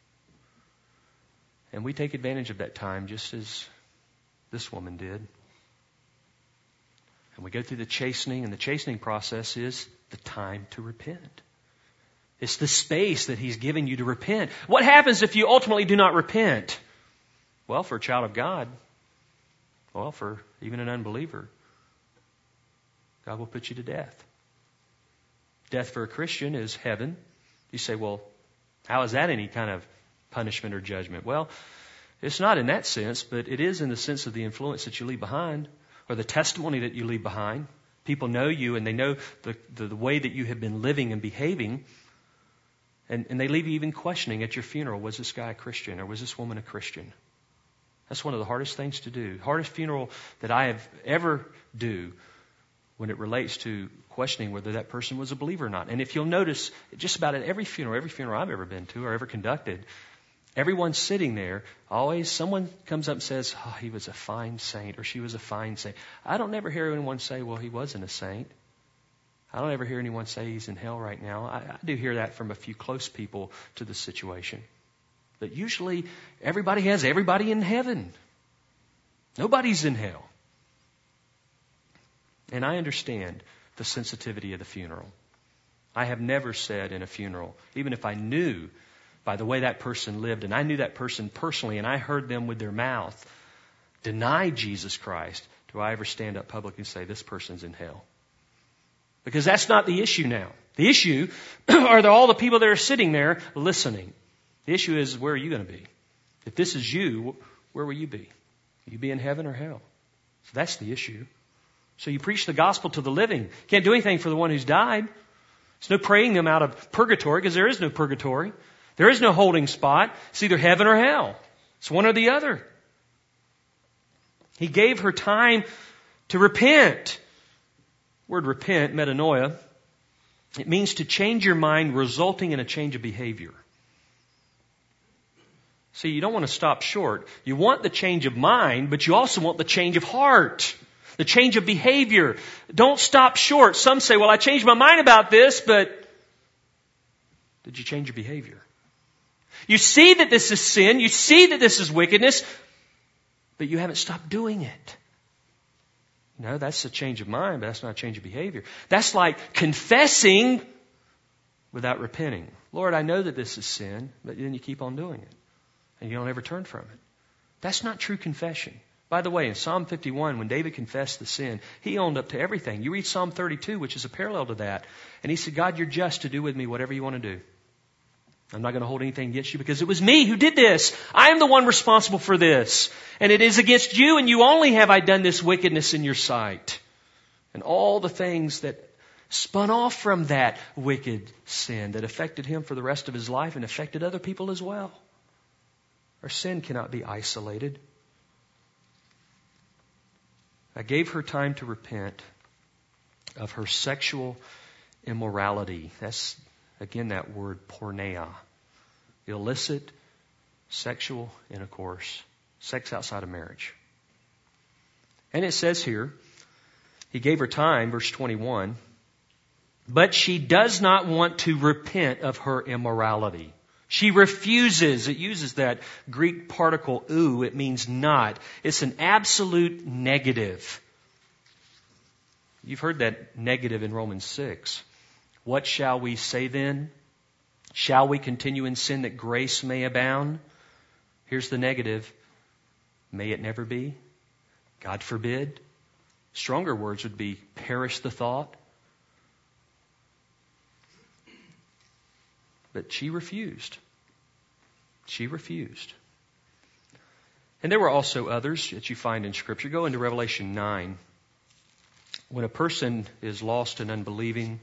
And we take advantage of that time just as this woman did. And we go through the chastening, and the chastening process is the time to repent. It's the space that He's given you to repent. What happens if you ultimately do not repent? Well, for a child of God, well, for even an unbeliever, God will put you to death. Death for a Christian is heaven. You say, well, how is that any kind of punishment or judgment? Well, it's not in that sense, but it is in the sense of the influence that you leave behind, or the testimony that you leave behind. People know you and they know the, the, the way that you have been living and behaving. And, and they leave you even questioning at your funeral, was this guy a Christian or was this woman a Christian? That's one of the hardest things to do. Hardest funeral that I have ever do when it relates to questioning whether that person was a believer or not. And if you'll notice, just about at every funeral, every funeral I've ever been to or ever conducted, everyone's sitting there, always someone comes up and says, oh, he was a fine saint or she was a fine saint. I don't never hear anyone say, well, he wasn't a saint. I don't ever hear anyone say he's in hell right now. I, I do hear that from a few close people to the situation. But usually everybody has everybody in heaven. Nobody's in hell. And I understand the sensitivity of the funeral. I have never said in a funeral, even if I knew by the way that person lived and I knew that person personally and I heard them with their mouth deny Jesus Christ, do I ever stand up publicly and say this person's in hell? Because that's not the issue now. The issue are the, all the people that are sitting there listening. The issue is, where are you going to be? If this is you, where will you be? Will you be in heaven or hell? So that's the issue. So you preach the gospel to the living. Can't do anything for the one who's died. There's no praying them out of purgatory because there is no purgatory. There is no holding spot. It's either heaven or hell. It's one or the other. He gave her time to repent. Word repent, metanoia, it means to change your mind resulting in a change of behavior. See, you don't want to stop short. You want the change of mind, but you also want the change of heart, the change of behavior. Don't stop short. Some say, well, I changed my mind about this, but did you change your behavior? You see that this is sin. You see that this is wickedness, but you haven't stopped doing it. No, that's a change of mind, but that's not a change of behavior. That's like confessing without repenting. Lord, I know that this is sin, but then you keep on doing it. And you don't ever turn from it. That's not true confession. By the way, in Psalm fifty-one, when David confessed the sin, he owned up to everything. You read Psalm thirty-two, which is a parallel to that. And he said, God, you're just to do with me whatever you want to do. I'm not going to hold anything against you because it was me who did this. I am the one responsible for this. And it is against you and you only have I done this wickedness in your sight. And all the things that spun off from that wicked sin that affected him for the rest of his life and affected other people as well. Our sin cannot be isolated. I gave her time to repent of her sexual immorality. That's again, that word porneia. Illicit sexual intercourse. Sex outside of marriage. And it says here, he gave her time, verse twenty-one, but she does not want to repent of her immorality. She refuses. It uses that Greek particle ou. It means not. It's an absolute negative. You've heard that negative in Romans six. What shall we say then? Shall we continue in sin that grace may abound? Here's the negative. May it never be. God forbid. Stronger words would be perish the thought. But she refused. She refused. And there were also others that you find in Scripture. Go into Revelation nine. When a person is lost and unbelieving,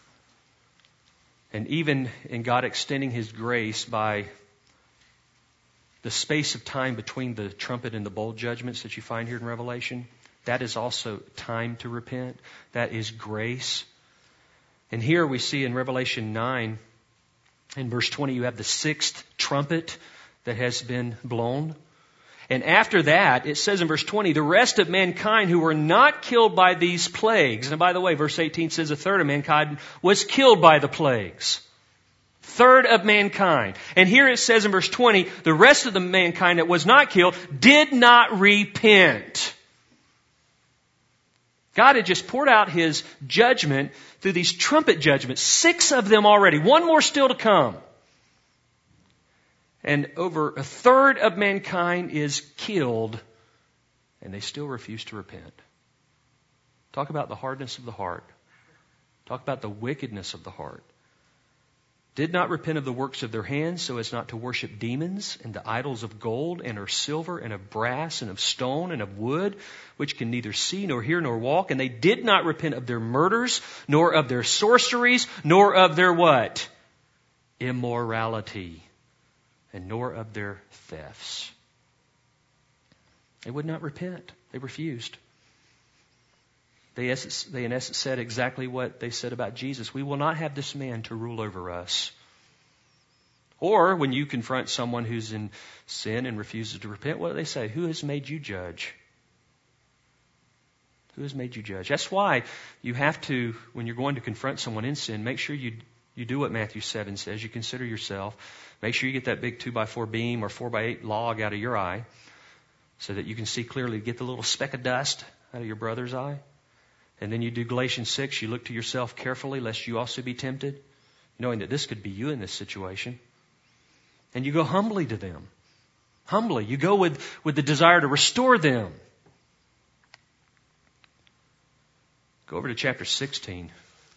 and even in God extending His grace by the space of time between the trumpet and the bowl judgments that you find here in Revelation, that is also time to repent. That is grace. And here we see in Revelation nine, in verse twenty, you have the sixth trumpet that has been blown. And after that, it says in verse twenty, the rest of mankind who were not killed by these plagues. And by the way, verse eighteen says a third of mankind was killed by the plagues. Third of mankind. And here it says in verse twenty, the rest of the mankind that was not killed did not repent. God had just poured out His judgment through these trumpet judgments. Six of them already. One more still to come. And over a third of mankind is killed, and they still refuse to repent. Talk about the hardness of the heart. Talk about the wickedness of the heart. Did not repent of the works of their hands so as not to worship demons and the idols of gold and of silver and of brass and of stone and of wood, which can neither see nor hear nor walk. And they did not repent of their murders, nor of their sorceries, nor of their what? immorality, and nor of their thefts. They would not repent. They refused. They, essence, they in essence said exactly what they said about Jesus. We will not have this man to rule over us. Or when you confront someone who's in sin and refuses to repent, what do they say? Who has made you judge? Who has made you judge? That's why you have to, when you're going to confront someone in sin, make sure you you do what Matthew seven says. You consider yourself. Make sure you get that big two by four beam or four by eight log out of your eye so that you can see clearly. Get the little speck of dust out of your brother's eye. And then you do Galatians six. You look to yourself carefully lest you also be tempted, knowing that this could be you in this situation. And you go humbly to them. Humbly. You go with, with the desire to restore them. Go over to chapter sixteen.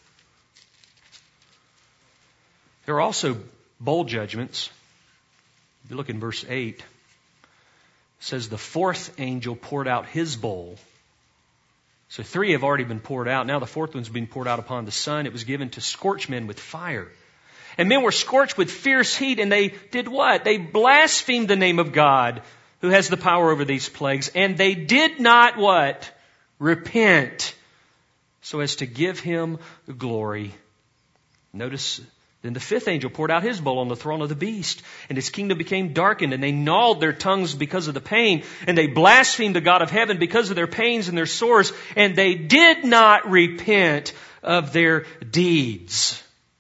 There are also bowl judgments. If you look in verse eight, it says the fourth angel poured out his bowl. So three have already been poured out. Now the fourth one's been poured out upon the sun. It was given to scorch men with fire. And men were scorched with fierce heat, and they did what? They blasphemed the name of God, who has the power over these plagues. And they did not what? Repent, so as to give him the glory. Notice, then the fifth angel poured out his bowl on the throne of the beast, and his kingdom became darkened, and they gnawed their tongues because of the pain, and they blasphemed the God of heaven because of their pains and their sores, and they did not repent of their deeds.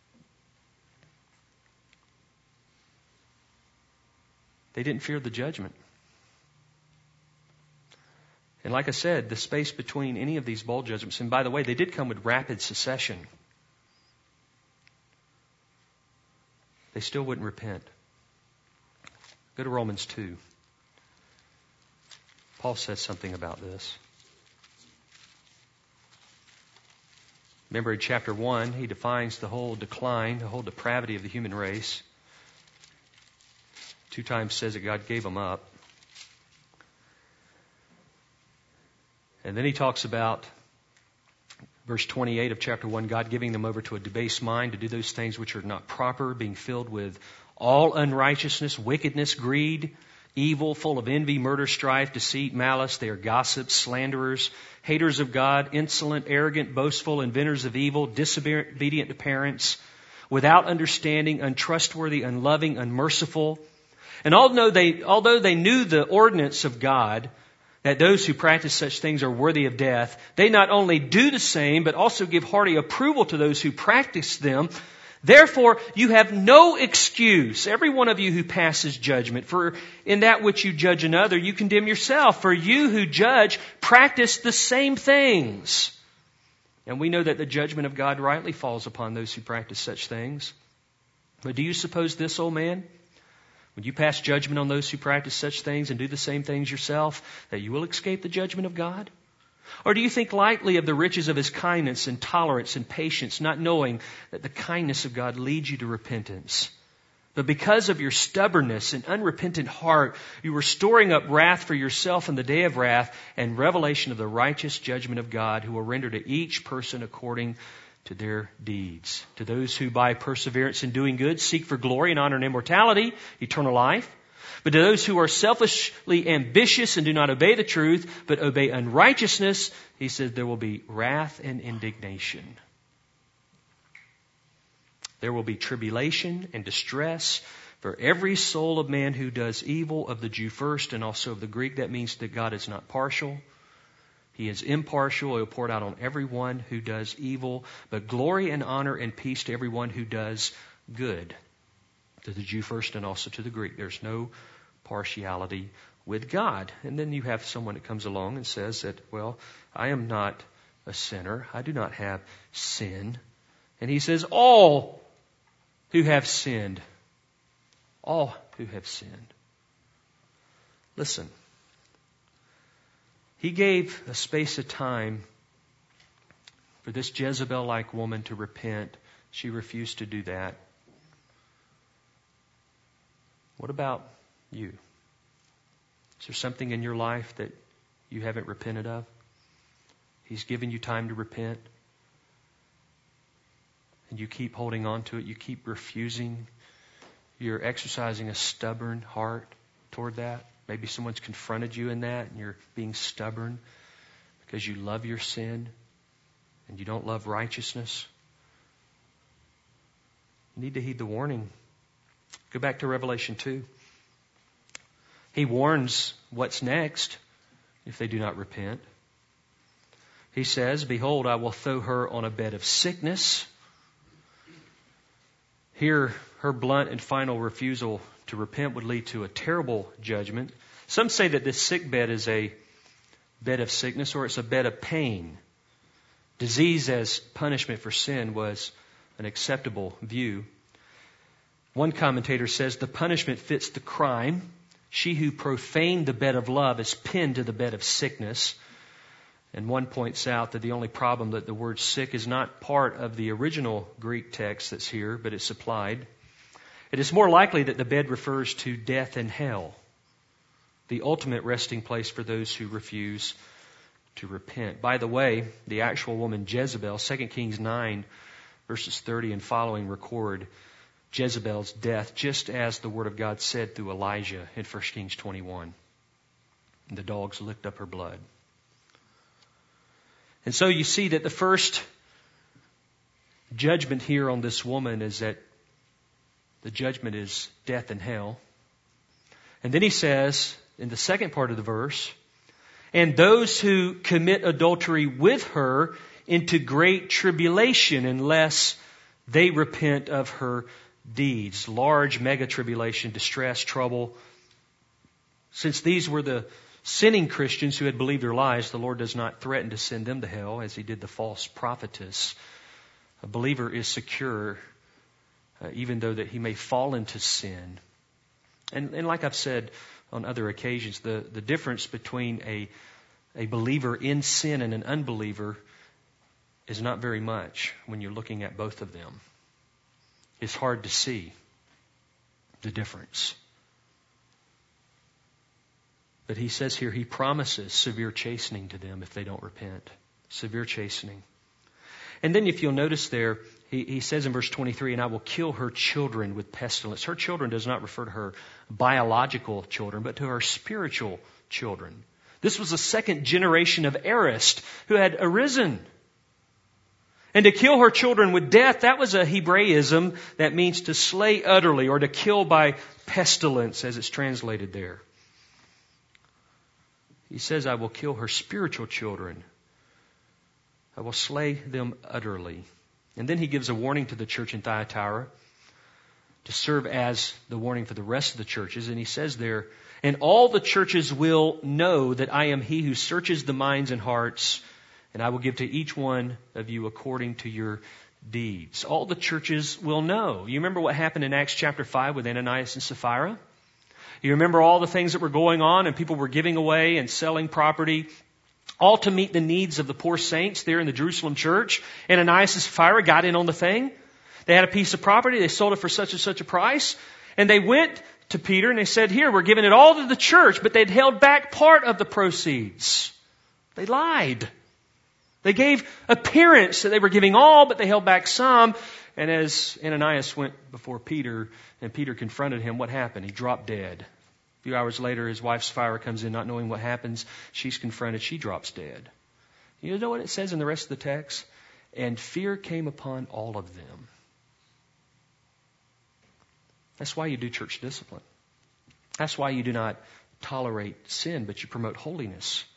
They didn't fear the judgment. And like I said, the space between any of these bowl judgments, and by the way, they did come with rapid succession. They still wouldn't repent. Go to Romans two. Paul says something about this. Remember in chapter one, he defines the whole decline, the whole depravity of the human race. Two times says that God gave them up. And then he talks about verse twenty-eight of chapter one, God giving them over to a debased mind to do those things which are not proper, being filled with all unrighteousness, wickedness, greed, evil, full of envy, murder, strife, deceit, malice. They are gossips, slanderers, haters of God, insolent, arrogant, boastful, inventors of evil, disobedient to parents, without understanding, untrustworthy, unloving, unmerciful. And although they, although they knew the ordinance of God, that those who practice such things are worthy of death, they not only do the same, but also give hearty approval to those who practice them. Therefore, you have no excuse, every one of you who passes judgment, for in that which you judge another, you condemn yourself. For you who judge practice the same things. And we know that the judgment of God rightly falls upon those who practice such things. But do you suppose this, old man, when you pass judgment on those who practice such things and do the same things yourself, that you will escape the judgment of God? Or do you think lightly of the riches of His kindness and tolerance and patience, not knowing that the kindness of God leads you to repentance? But because of your stubbornness and unrepentant heart, you are storing up wrath for yourself in the day of wrath and revelation of the righteous judgment of God, who will render to each person according to their deeds. To those who by perseverance in doing good seek for glory and honor and immortality, eternal life. But to those who are selfishly ambitious and do not obey the truth, but obey unrighteousness, he said there will be wrath and indignation. There will be tribulation and distress for every soul of man who does evil, of the Jew first and also of the Greek. That means that God is not partial. He is impartial. He will pour it out on everyone who does evil, but glory and honor and peace to everyone who does good. To the Jew first and also to the Greek. There's no partiality with God. And then you have someone that comes along and says that, well, I am not a sinner. I do not have sin. And he says, all who have sinned. All who have sinned. Listen. He gave a space of time for this Jezebel-like woman to repent. She refused to do that. What about you? Is there something in your life that you haven't repented of? He's given you time to repent. And you keep holding on to it. You keep refusing you're exercising a stubborn heart toward that. Maybe someone's confronted you in that and you're being stubborn because you love your sin and you don't love righteousness. You need to heed the warning. Go back to Revelation two. He warns what's next if they do not repent. He says, "Behold, I will throw her on a bed of sickness." Here, her blunt and final refusal to repent would lead to a terrible judgment. Some say that this sick bed is a bed of sickness or it's a bed of pain. Disease as punishment for sin was an acceptable view. One commentator says the punishment fits the crime. She who profaned the bed of love is pinned to the bed of sickness. And one points out that the only problem that the word sick is not part of the original Greek text that's here, but it's supplied. It is more likely that the bed refers to death and hell, the ultimate resting place for those who refuse to repent. By the way, the actual woman Jezebel, Second Kings nine, verses thirty and following record Jezebel's death, just as the Word of God said through Elijah in First Kings twenty-one. And the dogs licked up her blood. And so you see that the first judgment here on this woman is that the judgment is death and hell. And then he says, in the second part of the verse, "And those who commit adultery with her into great tribulation unless they repent of her deeds." Large mega tribulation, distress, trouble. Since these were the sinning Christians who had believed their lies, the Lord does not threaten to send them to hell as he did the false prophetess. A believer is secure uh, even though that he may fall into sin. And, and like I've said on other occasions, the, the difference between a, a believer in sin and an unbeliever is not very much when you're looking at both of them. It's hard to see the difference. But he says here, he promises severe chastening to them if they don't repent. Severe chastening. And then if you'll notice there, he, he says in verse twenty-three, "And I will kill her children with pestilence." Her children does not refer to her biological children, but to her spiritual children. This was the second generation of heiress who had arisen. And to kill her children with death, that was a Hebraism that means to slay utterly or to kill by pestilence, as it's translated there. He says, "I will kill her spiritual children. I will slay them utterly." And then he gives a warning to the church in Thyatira to serve as the warning for the rest of the churches. And he says there, "And all the churches will know that I am he who searches the minds and hearts, and I will give to each one of you according to your deeds." All the churches will know. You remember what happened in Acts chapter five with Ananias and Sapphira? You remember all the things that were going on and people were giving away and selling property, all to meet the needs of the poor saints there in the Jerusalem church. And Ananias and Sapphira got in on the thing. They had a piece of property. They sold it for such and such a price. And they went to Peter and they said, "Here, we're giving it all to the church." But they'd held back part of the proceeds. They lied. They gave appearance that they were giving all, but they held back some. And as Ananias went before Peter and Peter confronted him, what happened? He dropped dead. A few hours later, his wife Sapphira comes in not knowing what happens. She's confronted. She drops dead. You know what it says in the rest of the text? "And fear came upon all of them." That's why you do church discipline. That's why you do not tolerate sin, but you promote holiness.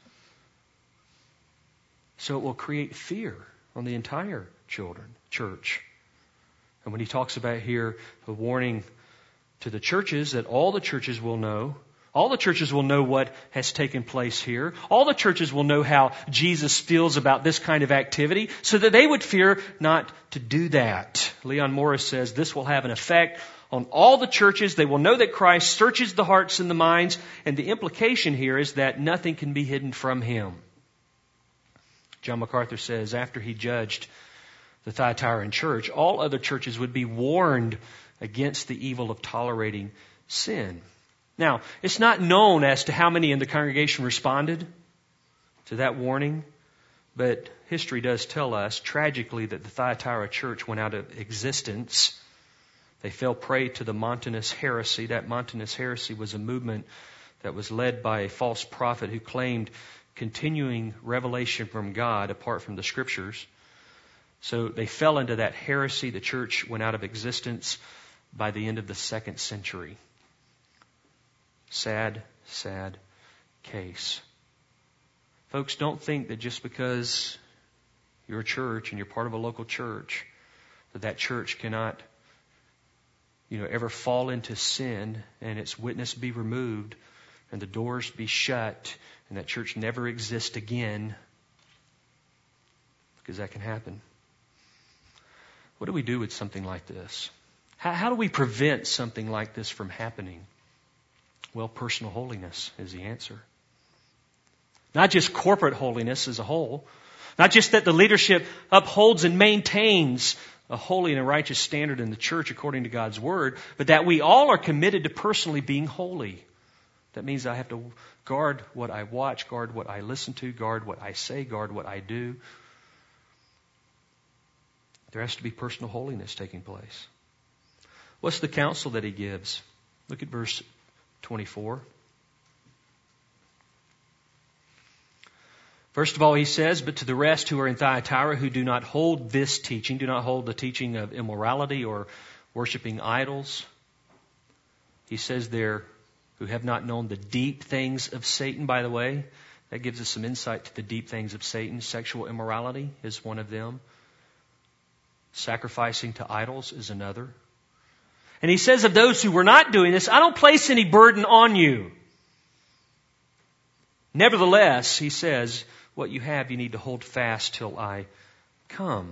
So it will create fear on the entire children, church. And when he talks about here a warning to the churches that all the churches will know, all the churches will know what has taken place here. All the churches will know how Jesus feels about this kind of activity so that they would fear not to do that. Leon Morris says this will have an effect on all the churches. They will know that Christ searches the hearts and the minds. And the implication here is that nothing can be hidden from him. John MacArthur says after he judged the Thyatiran church, all other churches would be warned against the evil of tolerating sin. Now, it's not known as to how many in the congregation responded to that warning, but history does tell us, tragically, that the Thyatira church went out of existence They fell prey to the Montanist heresy. That Montanist heresy was a movement that was led by a false prophet who claimed continuing revelation from God apart from the Scriptures. So they fell into that heresy. The church went out of existence by the end of the second century. Sad, sad case. Folks, don't think that just because you're a church and you're part of a local church, that that church cannot, you know, ever fall into sin and its witness be removed and the doors be shut and that church never exist again, because that can happen. What do we do with something like this? How, how do we prevent something like this from happening? Well, personal holiness is the answer. Not just corporate holiness as a whole. Not just that the leadership upholds and maintains a holy and a righteous standard in the church according to God's Word, but that we all are committed to personally being holy. That means I have to guard what I watch, guard what I listen to, guard what I say, guard what I do. There has to be personal holiness taking place. What's the counsel that he gives? Look at verse twenty-four. First of all, he says, but to the rest who are in Thyatira who do not hold this teaching, do not hold the teaching of immorality or worshiping idols. He says there, who have not known the deep things of Satan, by the way. That gives us some insight to the deep things of Satan. Sexual immorality is one of them. Sacrificing to idols is another. And he says of those who were not doing this, I don't place any burden on you. Nevertheless, he says, what you have you need to hold fast till I come.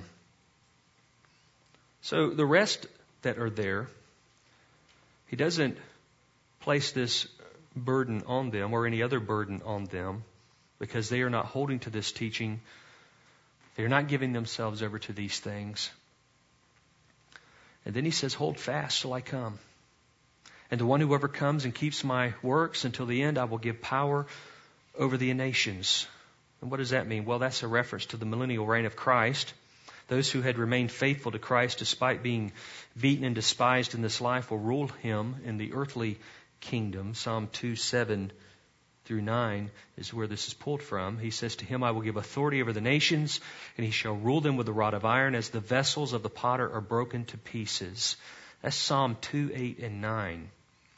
So the rest that are there, he doesn't place this burden on them or any other burden on them because they are not holding to this teaching. They are not giving themselves over to these things. And then he says, hold fast till I come. And the one who overcomes and keeps my works until the end, I will give power over the nations. And what does that mean? Well, that's a reference to the millennial reign of Christ. Those who had remained faithful to Christ despite being beaten and despised in this life will rule him in the earthly kingdom. Psalm two, seven through nine is where this is pulled from. He says, to him I will give authority over the nations, and he shall rule them with a rod of iron as the vessels of the potter are broken to pieces. That's Psalm two, eight, and nine.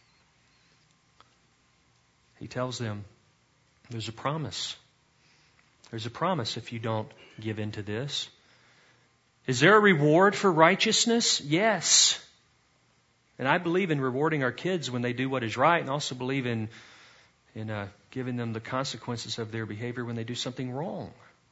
He tells them, there's a promise. There's a promise if you don't give in to this. Is there a reward for righteousness? Yes. And I believe in rewarding our kids when they do what is right, and also believe in, in uh, giving them the consequences of their behavior when they do something wrong.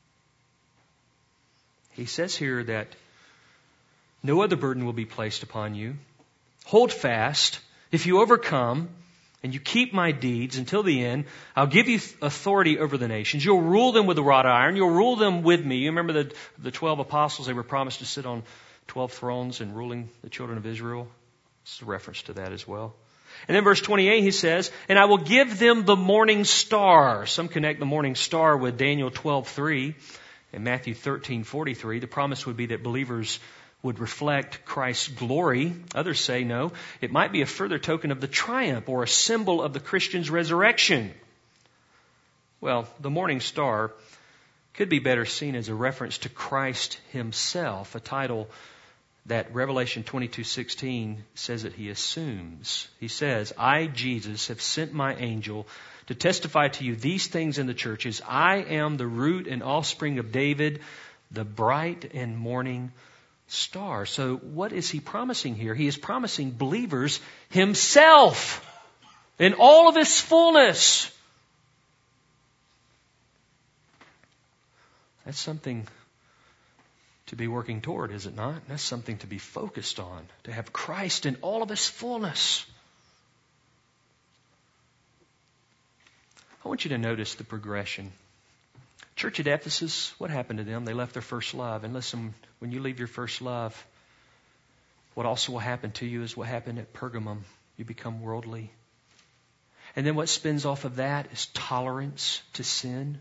He says here that no other burden will be placed upon you. Hold fast. If you overcome and you keep my deeds until the end, I'll give you authority over the nations. You'll rule them with a rod of iron. You'll rule them with me. You remember the, the twelve apostles, they were promised to sit on twelve thrones and ruling the children of Israel. This is a reference to that as well. And then verse twenty-eight, he says, and I will give them the morning star. Some connect the morning star with Daniel twelve three and Matthew thirteen forty-three. The promise would be that believers would reflect Christ's glory. Others say no, it might be a further token of the triumph or a symbol of the Christian's resurrection. Well, the morning star could be better seen as a reference to Christ himself, a title that Revelation twenty-two sixteen says that he assumes. He says, I, Jesus, have sent my angel to testify to you these things in the churches. I am the root and offspring of David, the bright and morning star. So what is he promising here? He is promising believers himself in all of his fullness. That's something to be working toward, is it not? That's something to be focused on, to have Christ in all of his fullness. I want you to notice the progression. Church at Ephesus, what happened to them? They left their first love. And listen, when you leave your first love, what also will happen to you is what happened at Pergamum. You become worldly. And then what spins off of that is tolerance to sin.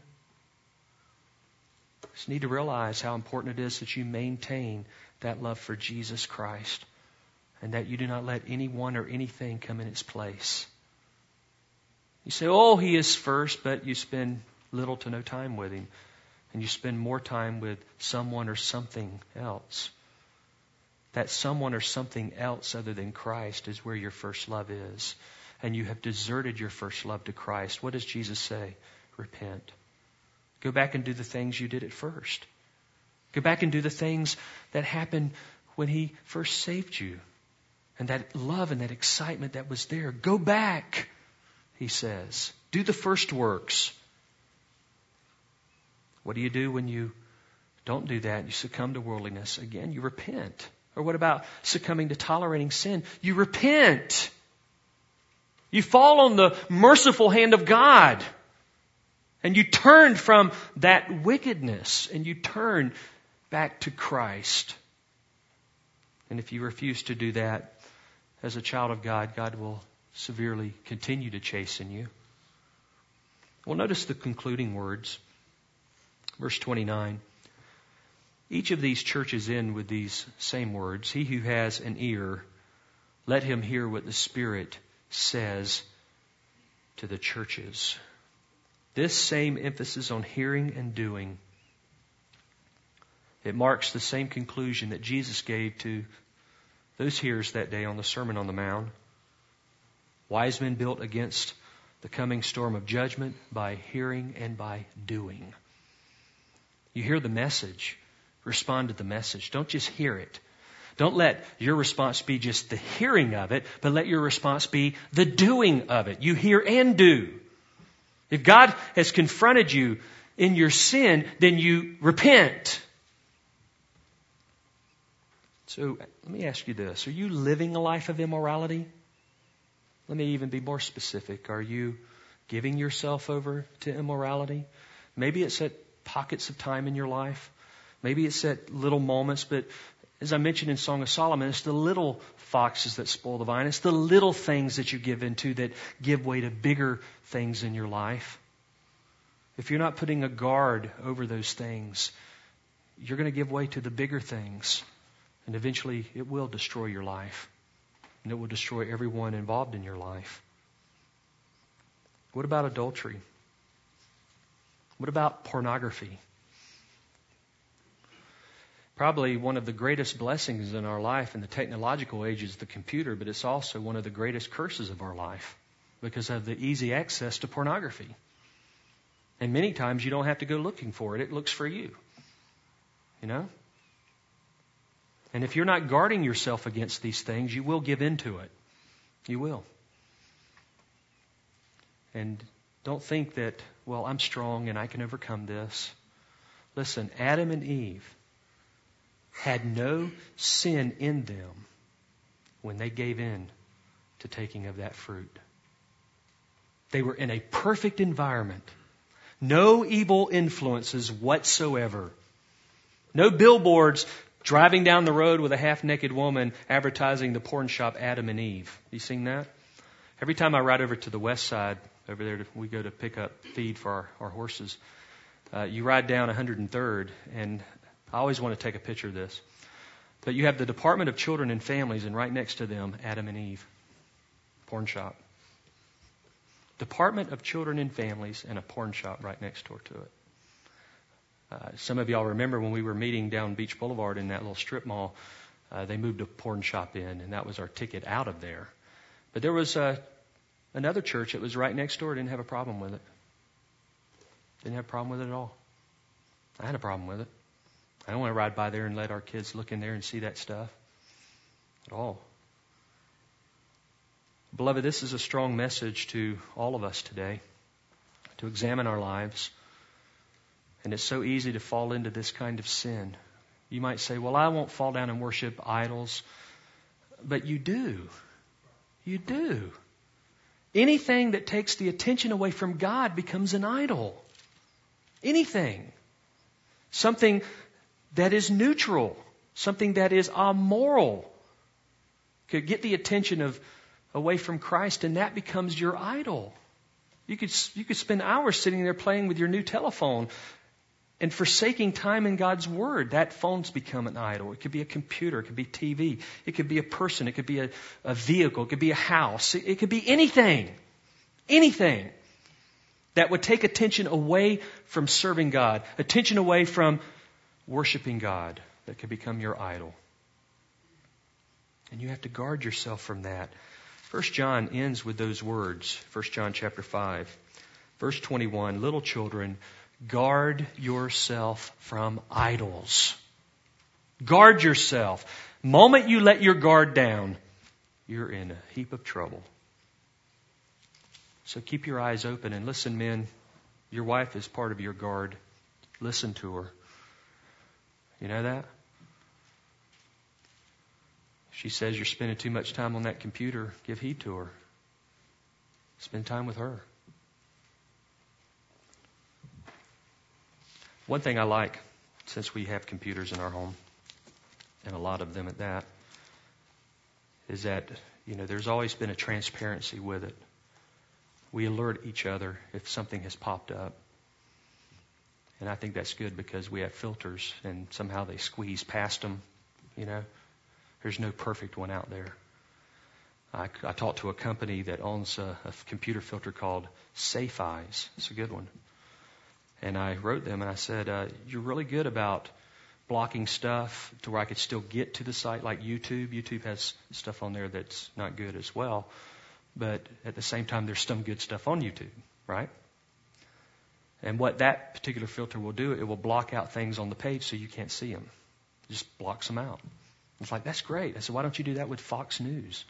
You just need to realize how important it is that you maintain that love for Jesus Christ and that you do not let anyone or anything come in its place. You say, oh, He is first, but you spend little to no time with Him. And you spend more time with someone or something else. That someone or something else other than Christ is where your first love is. And you have deserted your first love to Christ. What does Jesus say? Repent. Go back and do the things you did at first. Go back and do the things that happened when He first saved you. And that love and that excitement that was there. Go back, He says. Do the first works. What do you do when you don't do that? You succumb to worldliness. Again, you repent. Or what about succumbing to tolerating sin? You repent. You fall on the merciful hand of God. And you turn from that wickedness. And you turn back to Christ. And if you refuse to do that, as a child of God, God will severely continue to chasten you. Well, notice the concluding words. Verse twenty-nine. Each of these churches end with these same words. He who has an ear, let him hear what the Spirit says to the churches. This same emphasis on hearing and doing, it marks the same conclusion that Jesus gave to those hearers that day on the Sermon on the Mount. Wise men built against the coming storm of judgment by hearing and by doing. You hear the message. Respond to the message. Don't just hear it. Don't let your response be just the hearing of it, but let your response be the doing of it. You hear and do. If God has confronted you in your sin, then you repent. So let me ask you this. Are you living a life of immorality? Let me even be more specific. Are you giving yourself over to immorality? Maybe it's at pockets of time in your life. Maybe it's at little moments, but as I mentioned in Song of Solomon, it's the little foxes that spoil the vine. It's the little things that you give into that give way to bigger things in your life. If you're not putting a guard over those things, you're going to give way to the bigger things. And eventually it will destroy your life. And it will destroy everyone involved in your life. What about adultery? What about pornography? Probably one of the greatest blessings in our life in the technological age is the computer, but it's also one of the greatest curses of our life because of the easy access to pornography. And many times you don't have to go looking for it. It looks for you. You know? And if you're not guarding yourself against these things, you will give in to it. You will. And don't think that, well, I'm strong and I can overcome this. Listen, Adam and Eve had no sin in them when they gave in to taking of that fruit. They were in a perfect environment. No evil influences whatsoever. No billboards driving down the road with a half-naked woman advertising the porn shop Adam and Eve. You seen that? Every time I ride over to the west side, over there to, we go to pick up feed for our, our horses, uh, you ride down one hundred third, and I always want to take a picture of this. But you have the Department of Children and Families, and right next to them, Adam and Eve, porn shop. Department of Children and Families and a porn shop right next door to it. Uh, some of y'all remember when we were meeting down Beach Boulevard in that little strip mall, uh, they moved a porn shop in, and that was our ticket out of there. But there was uh, another church that was right next door, didn't have a problem with it. Didn't have a problem with it at all. I had a problem with it. I don't want to ride by there and let our kids look in there and see that stuff at all. Beloved, this is a strong message to all of us today, to examine our lives. And it's so easy to fall into this kind of sin. You might say, well, I won't fall down and worship idols. But you do. You do. Anything that takes the attention away from God becomes an idol. Anything. Something that is neutral. Something that is amoral. Could get the attention of away from Christ, and that becomes your idol. You could, you could spend hours sitting there playing with your new telephone. And forsaking time in God's Word. That phone's become an idol. It could be a computer. It could be T V. It could be a person. It could be a, a vehicle. It could be a house. It, it could be anything. Anything that would take attention away from serving God. Attention away from worshiping God. That could become your idol. And you have to guard yourself from that. First John ends with those words. First John chapter five. Verse twenty-one. Little children, guard yourself from idols. Guard yourself. Moment you let your guard down, you're in a heap of trouble. So keep your eyes open and listen, men. Your wife is part of your guard. Listen to her. You know that? She says you're spending too much time on that computer. Give heed to her. Spend time with her. One thing I like, since we have computers in our home, and a lot of them at that, is that, you know, there's always been a transparency with it. We alert each other if something has popped up. And I think that's good because we have filters and somehow they squeeze past them, you know. There's no perfect one out there. I, I talked to a company that owns a, a computer filter called Safe Eyes. It's a good one. And I wrote them and I said, uh, you're really good about blocking stuff to where I could still get to the site, like YouTube. YouTube has stuff on there that's not good as well. But at the same time, there's some good stuff on YouTube, right? And what that particular filter will do, it will block out things on the page so you can't see them. It just blocks them out. It's like, that's great. I said, why don't you do that with Fox News?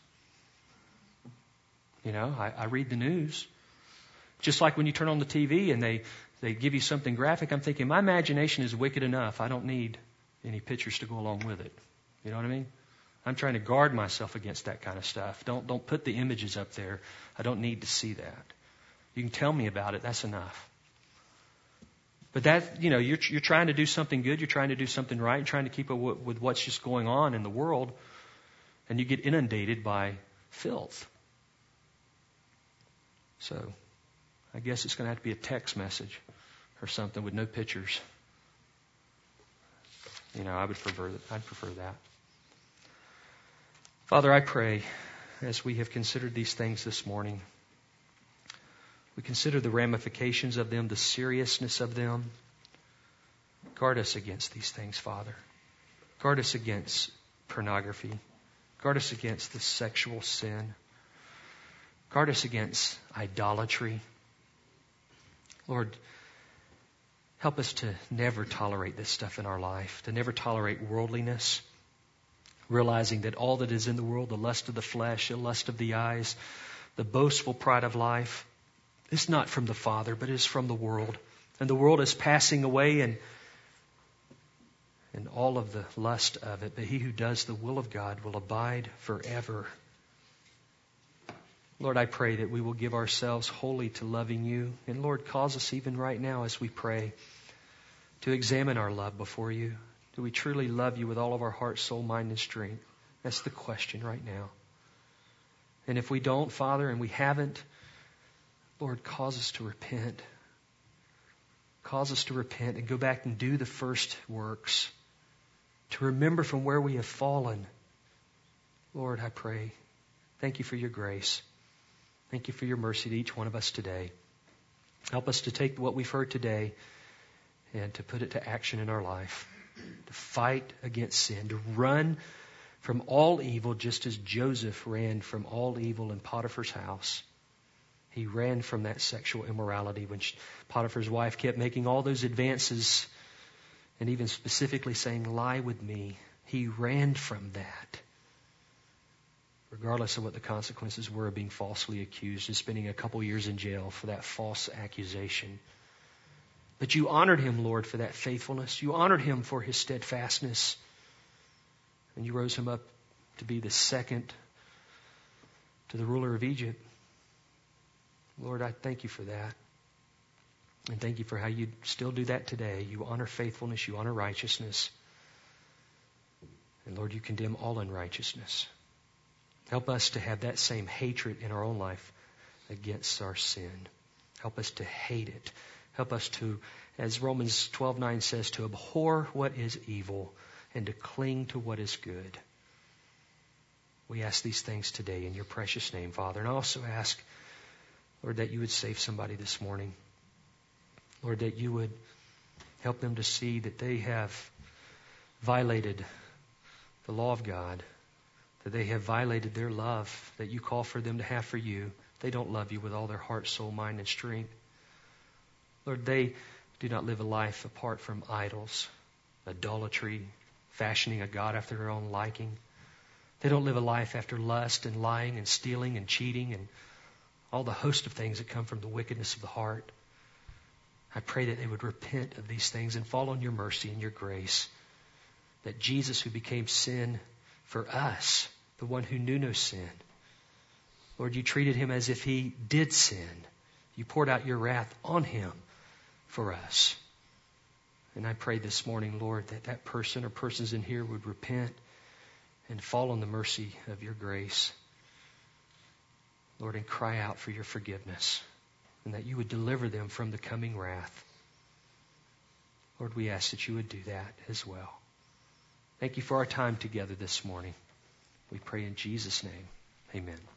You know, I, I read the news. Just like when you turn on the T V and they, they give you something graphic, I'm thinking, my imagination is wicked enough. I don't need any pictures to go along with it. You know what I mean? I'm trying to guard myself against that kind of stuff. Don't don't put the images up there. I don't need to see that. You can tell me about it. That's enough. But that, you know, you're you're trying to do something good. You're trying to do something right. You're trying to keep up with what's just going on in the world, and you get inundated by filth. So, I guess it's going to have to be a text message or something with no pictures. You know, I would prefer that. I'd prefer that. Father, I pray as we have considered these things this morning, we consider the ramifications of them, the seriousness of them. Guard us against these things, Father. Guard us against pornography. Guard us against the sexual sin. Guard us against idolatry. Lord, help us to never tolerate this stuff in our life, to never tolerate worldliness, realizing that all that is in the world, the lust of the flesh, the lust of the eyes, the boastful pride of life, is not from the Father, but is from the world. And the world is passing away and, and all of the lust of it. But he who does the will of God will abide forever. Lord, I pray that we will give ourselves wholly to loving you. And Lord, cause us even right now as we pray to examine our love before you. Do we truly love you with all of our heart, soul, mind, and strength? That's the question right now. And if we don't, Father, and we haven't, Lord, cause us to repent. Cause us to repent and go back and do the first works. To remember from where we have fallen. Lord, I pray. Thank you for your grace. Thank you for your mercy to each one of us today. Help us to take what we've heard today and to put it to action in our life. To fight against sin, to run from all evil just as Joseph ran from all evil in Potiphar's house. He ran from that sexual immorality when Potiphar's wife kept making all those advances and even specifically saying, lie with me. He ran from that. Regardless of what the consequences were of being falsely accused and spending a couple years in jail for that false accusation. But you honored him, Lord, for that faithfulness. You honored him for his steadfastness. And you rose him up to be the second to the ruler of Egypt. Lord, I thank you for that. And thank you for how you still do that today. You honor faithfulness. You honor righteousness. And Lord, you condemn all unrighteousness. Help us to have that same hatred in our own life against our sin. Help us to hate it. Help us to as Romans twelve nine says, to abhor what is evil and to cling to what is good. We ask these things today in your precious name, Father. And I also ask, Lord, that you would save somebody this morning. Lord, that you would help them to see that they have violated the law of God, that they have violated their love that you call for them to have for you. They don't love you with all their heart, soul, mind, and strength. Lord, they do not live a life apart from idols, idolatry, fashioning a God after their own liking. They don't live a life after lust and lying and stealing and cheating and all the host of things that come from the wickedness of the heart. I pray that they would repent of these things and fall on your mercy and your grace. That Jesus, who became sin for us, the one who knew no sin, Lord, you treated him as if he did sin. You poured out your wrath on him for us. And I pray this morning, Lord, that that person or persons in here would repent and fall on the mercy of your grace, Lord, and cry out for your forgiveness, and that you would deliver them from the coming wrath. Lord, we ask that you would do that as well. Thank you for our time together this morning. We pray in Jesus' name. Amen.